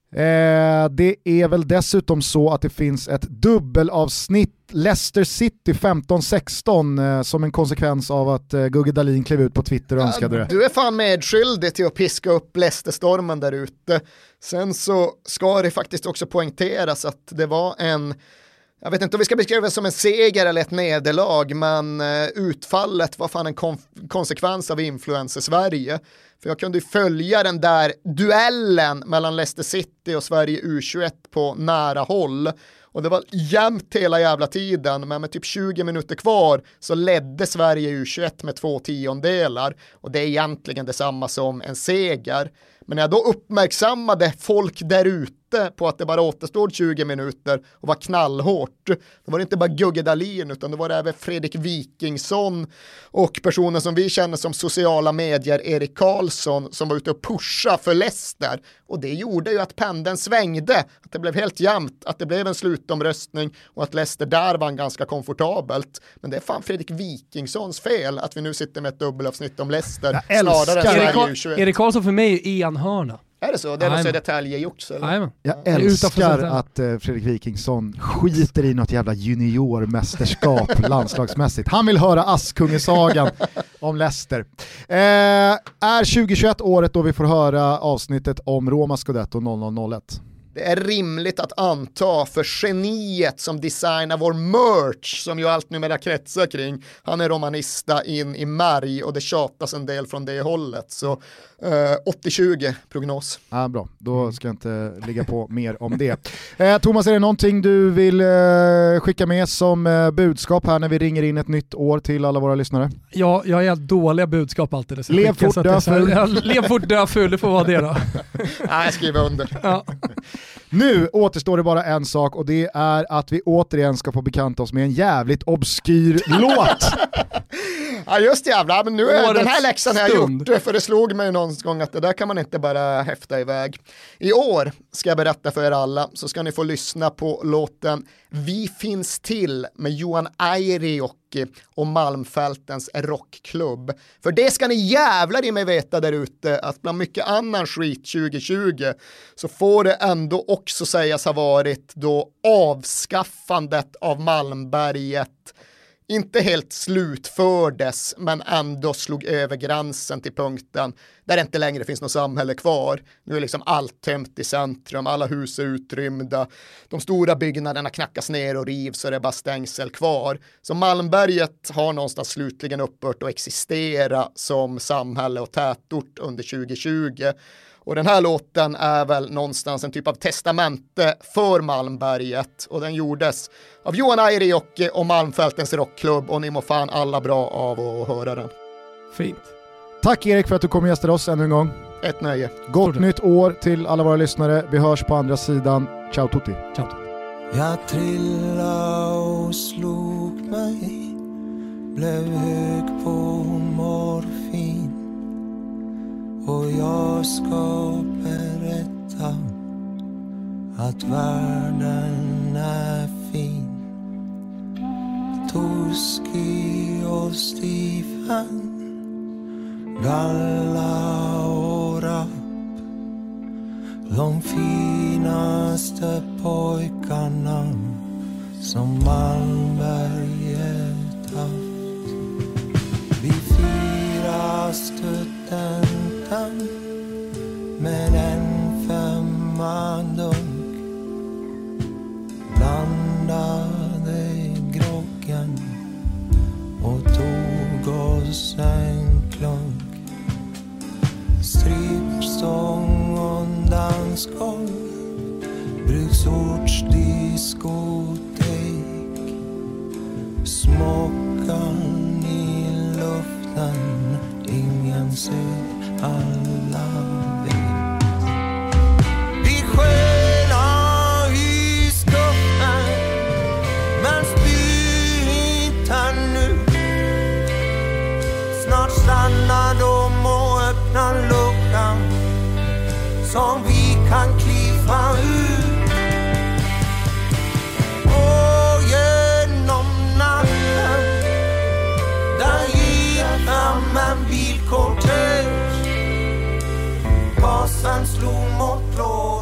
Det är väl dessutom så att det finns ett dubbelavsnitt Leicester City 15-16 som en konsekvens av att Gugge Dahlin klev ut på Twitter och önskade det. Du är fan medskyldig till att piska upp Leicester-stormen där ute. Sen så ska det faktiskt också poängteras att det var jag vet inte om vi ska beskriva det som en seger eller ett nederlag, men utfallet var fan en konsekvens av Influencer Sverige. För jag kunde ju följa den där duellen mellan Leicester City och Sverige U21 på nära håll. Och det var jämnt hela jävla tiden, men med typ 20 minuter kvar så ledde Sverige U21 med 2/10. Och det är egentligen detsamma som en seger. Men när jag då uppmärksammade folk där ute på att det bara återstod 20 minuter och var knallhårt, då var det inte bara Gugge Dahlin utan det var även Fredrik Wikingsson och personer som vi känner som sociala medier, Erik Karlsson, som var ute och pusha för Leicester. Och det gjorde ju att pendeln svängde, att det blev helt jämnt, att det blev en slutomröstning och att Leicester där vann ganska komfortabelt. Men det är fan Fredrik Wikingssons fel att vi nu sitter med ett dubbelavsnitt om Leicester. Erik Karlsson för mig är enhörna. Är det så? Det är något detaljer gjort så, eller? Jag älskar att Fredrik Wikingsson skiter i något jävla juniormästerskap landslagsmässigt. Han vill höra Askungesagan om Leicester. Är 2021 året då vi får höra avsnittet om Roma Scudetto 0001? Det är rimligt att anta för geniet som designar vår merch som ju allt numera kretsar kring. Han är romanista in i märg och det tjatas en del från det hållet. Så 80-20 prognos. Bra, då ska jag inte ligga på mer om det. Thomas, är det någonting du vill skicka med som budskap här när vi ringer in ett nytt år till alla våra lyssnare? Ja, jag är dåliga budskap alltid. Lev fort, dö full. Lev fort, dö full, det får vara det då. Nej, jag skriver under. Ja. Nu återstår det bara en sak och det är att vi återigen ska få bekanta oss med en jävligt obskyr låt. Ja just jävlar, men nu är den här läxan här gjort, för det slog mig någon gång att det där kan man inte bara häfta iväg. I år ska jag berätta för er alla, så ska ni få lyssna på låten Vi finns till med Johan Airijoki och Malmfältens rockklubb. För det ska ni jävlar i mig veta där ute, att bland mycket annan skit 2020 så får det ändå också sägas ha varit då avskaffandet av Malmberget inte helt slutfördes, men ändå slog över gränsen till punkten där det inte längre finns något samhälle kvar. Nu är liksom allt tömt i centrum, alla hus är utrymda, de stora byggnaderna knackas ner och rivs och det är bara stängsel kvar. Så Malmberget har någonstans slutligen upphört att existera som samhälle och tätort under 2020. Och den här låten är väl någonstans en typ av testamente för Malmberget. Och den gjordes av Johan Airijoki och Malmfältens rockklubb. Och ni må fan alla bra av att höra den. Fint. Tack Erik för att du kom och gästade oss ännu en gång. Ett nöje. Gott nytt år till alla våra lyssnare. Vi hörs på andra sidan. Ciao tutti. Ciao. Jag trillade och slog mig, blev hög på morfin. Och jag ska berätta att världen är fin. Toski och Stefan, Galla och Rapp, de finaste pojkarna som Malmberget haft. Vi firar studenten med en 5 dunk, blandade groggen och tog oss en klunk. Strippstång och dansgolv, bruksortsdiskotek, smockan i luften, ingen ser, alla vet. Vi skönar i skuffen, men spyr inte nu. Snart stannar de och öppnar luckan som vi kan kliva ut. Och genom natten där gick fram en bilkortege. Gasen slog mot blå.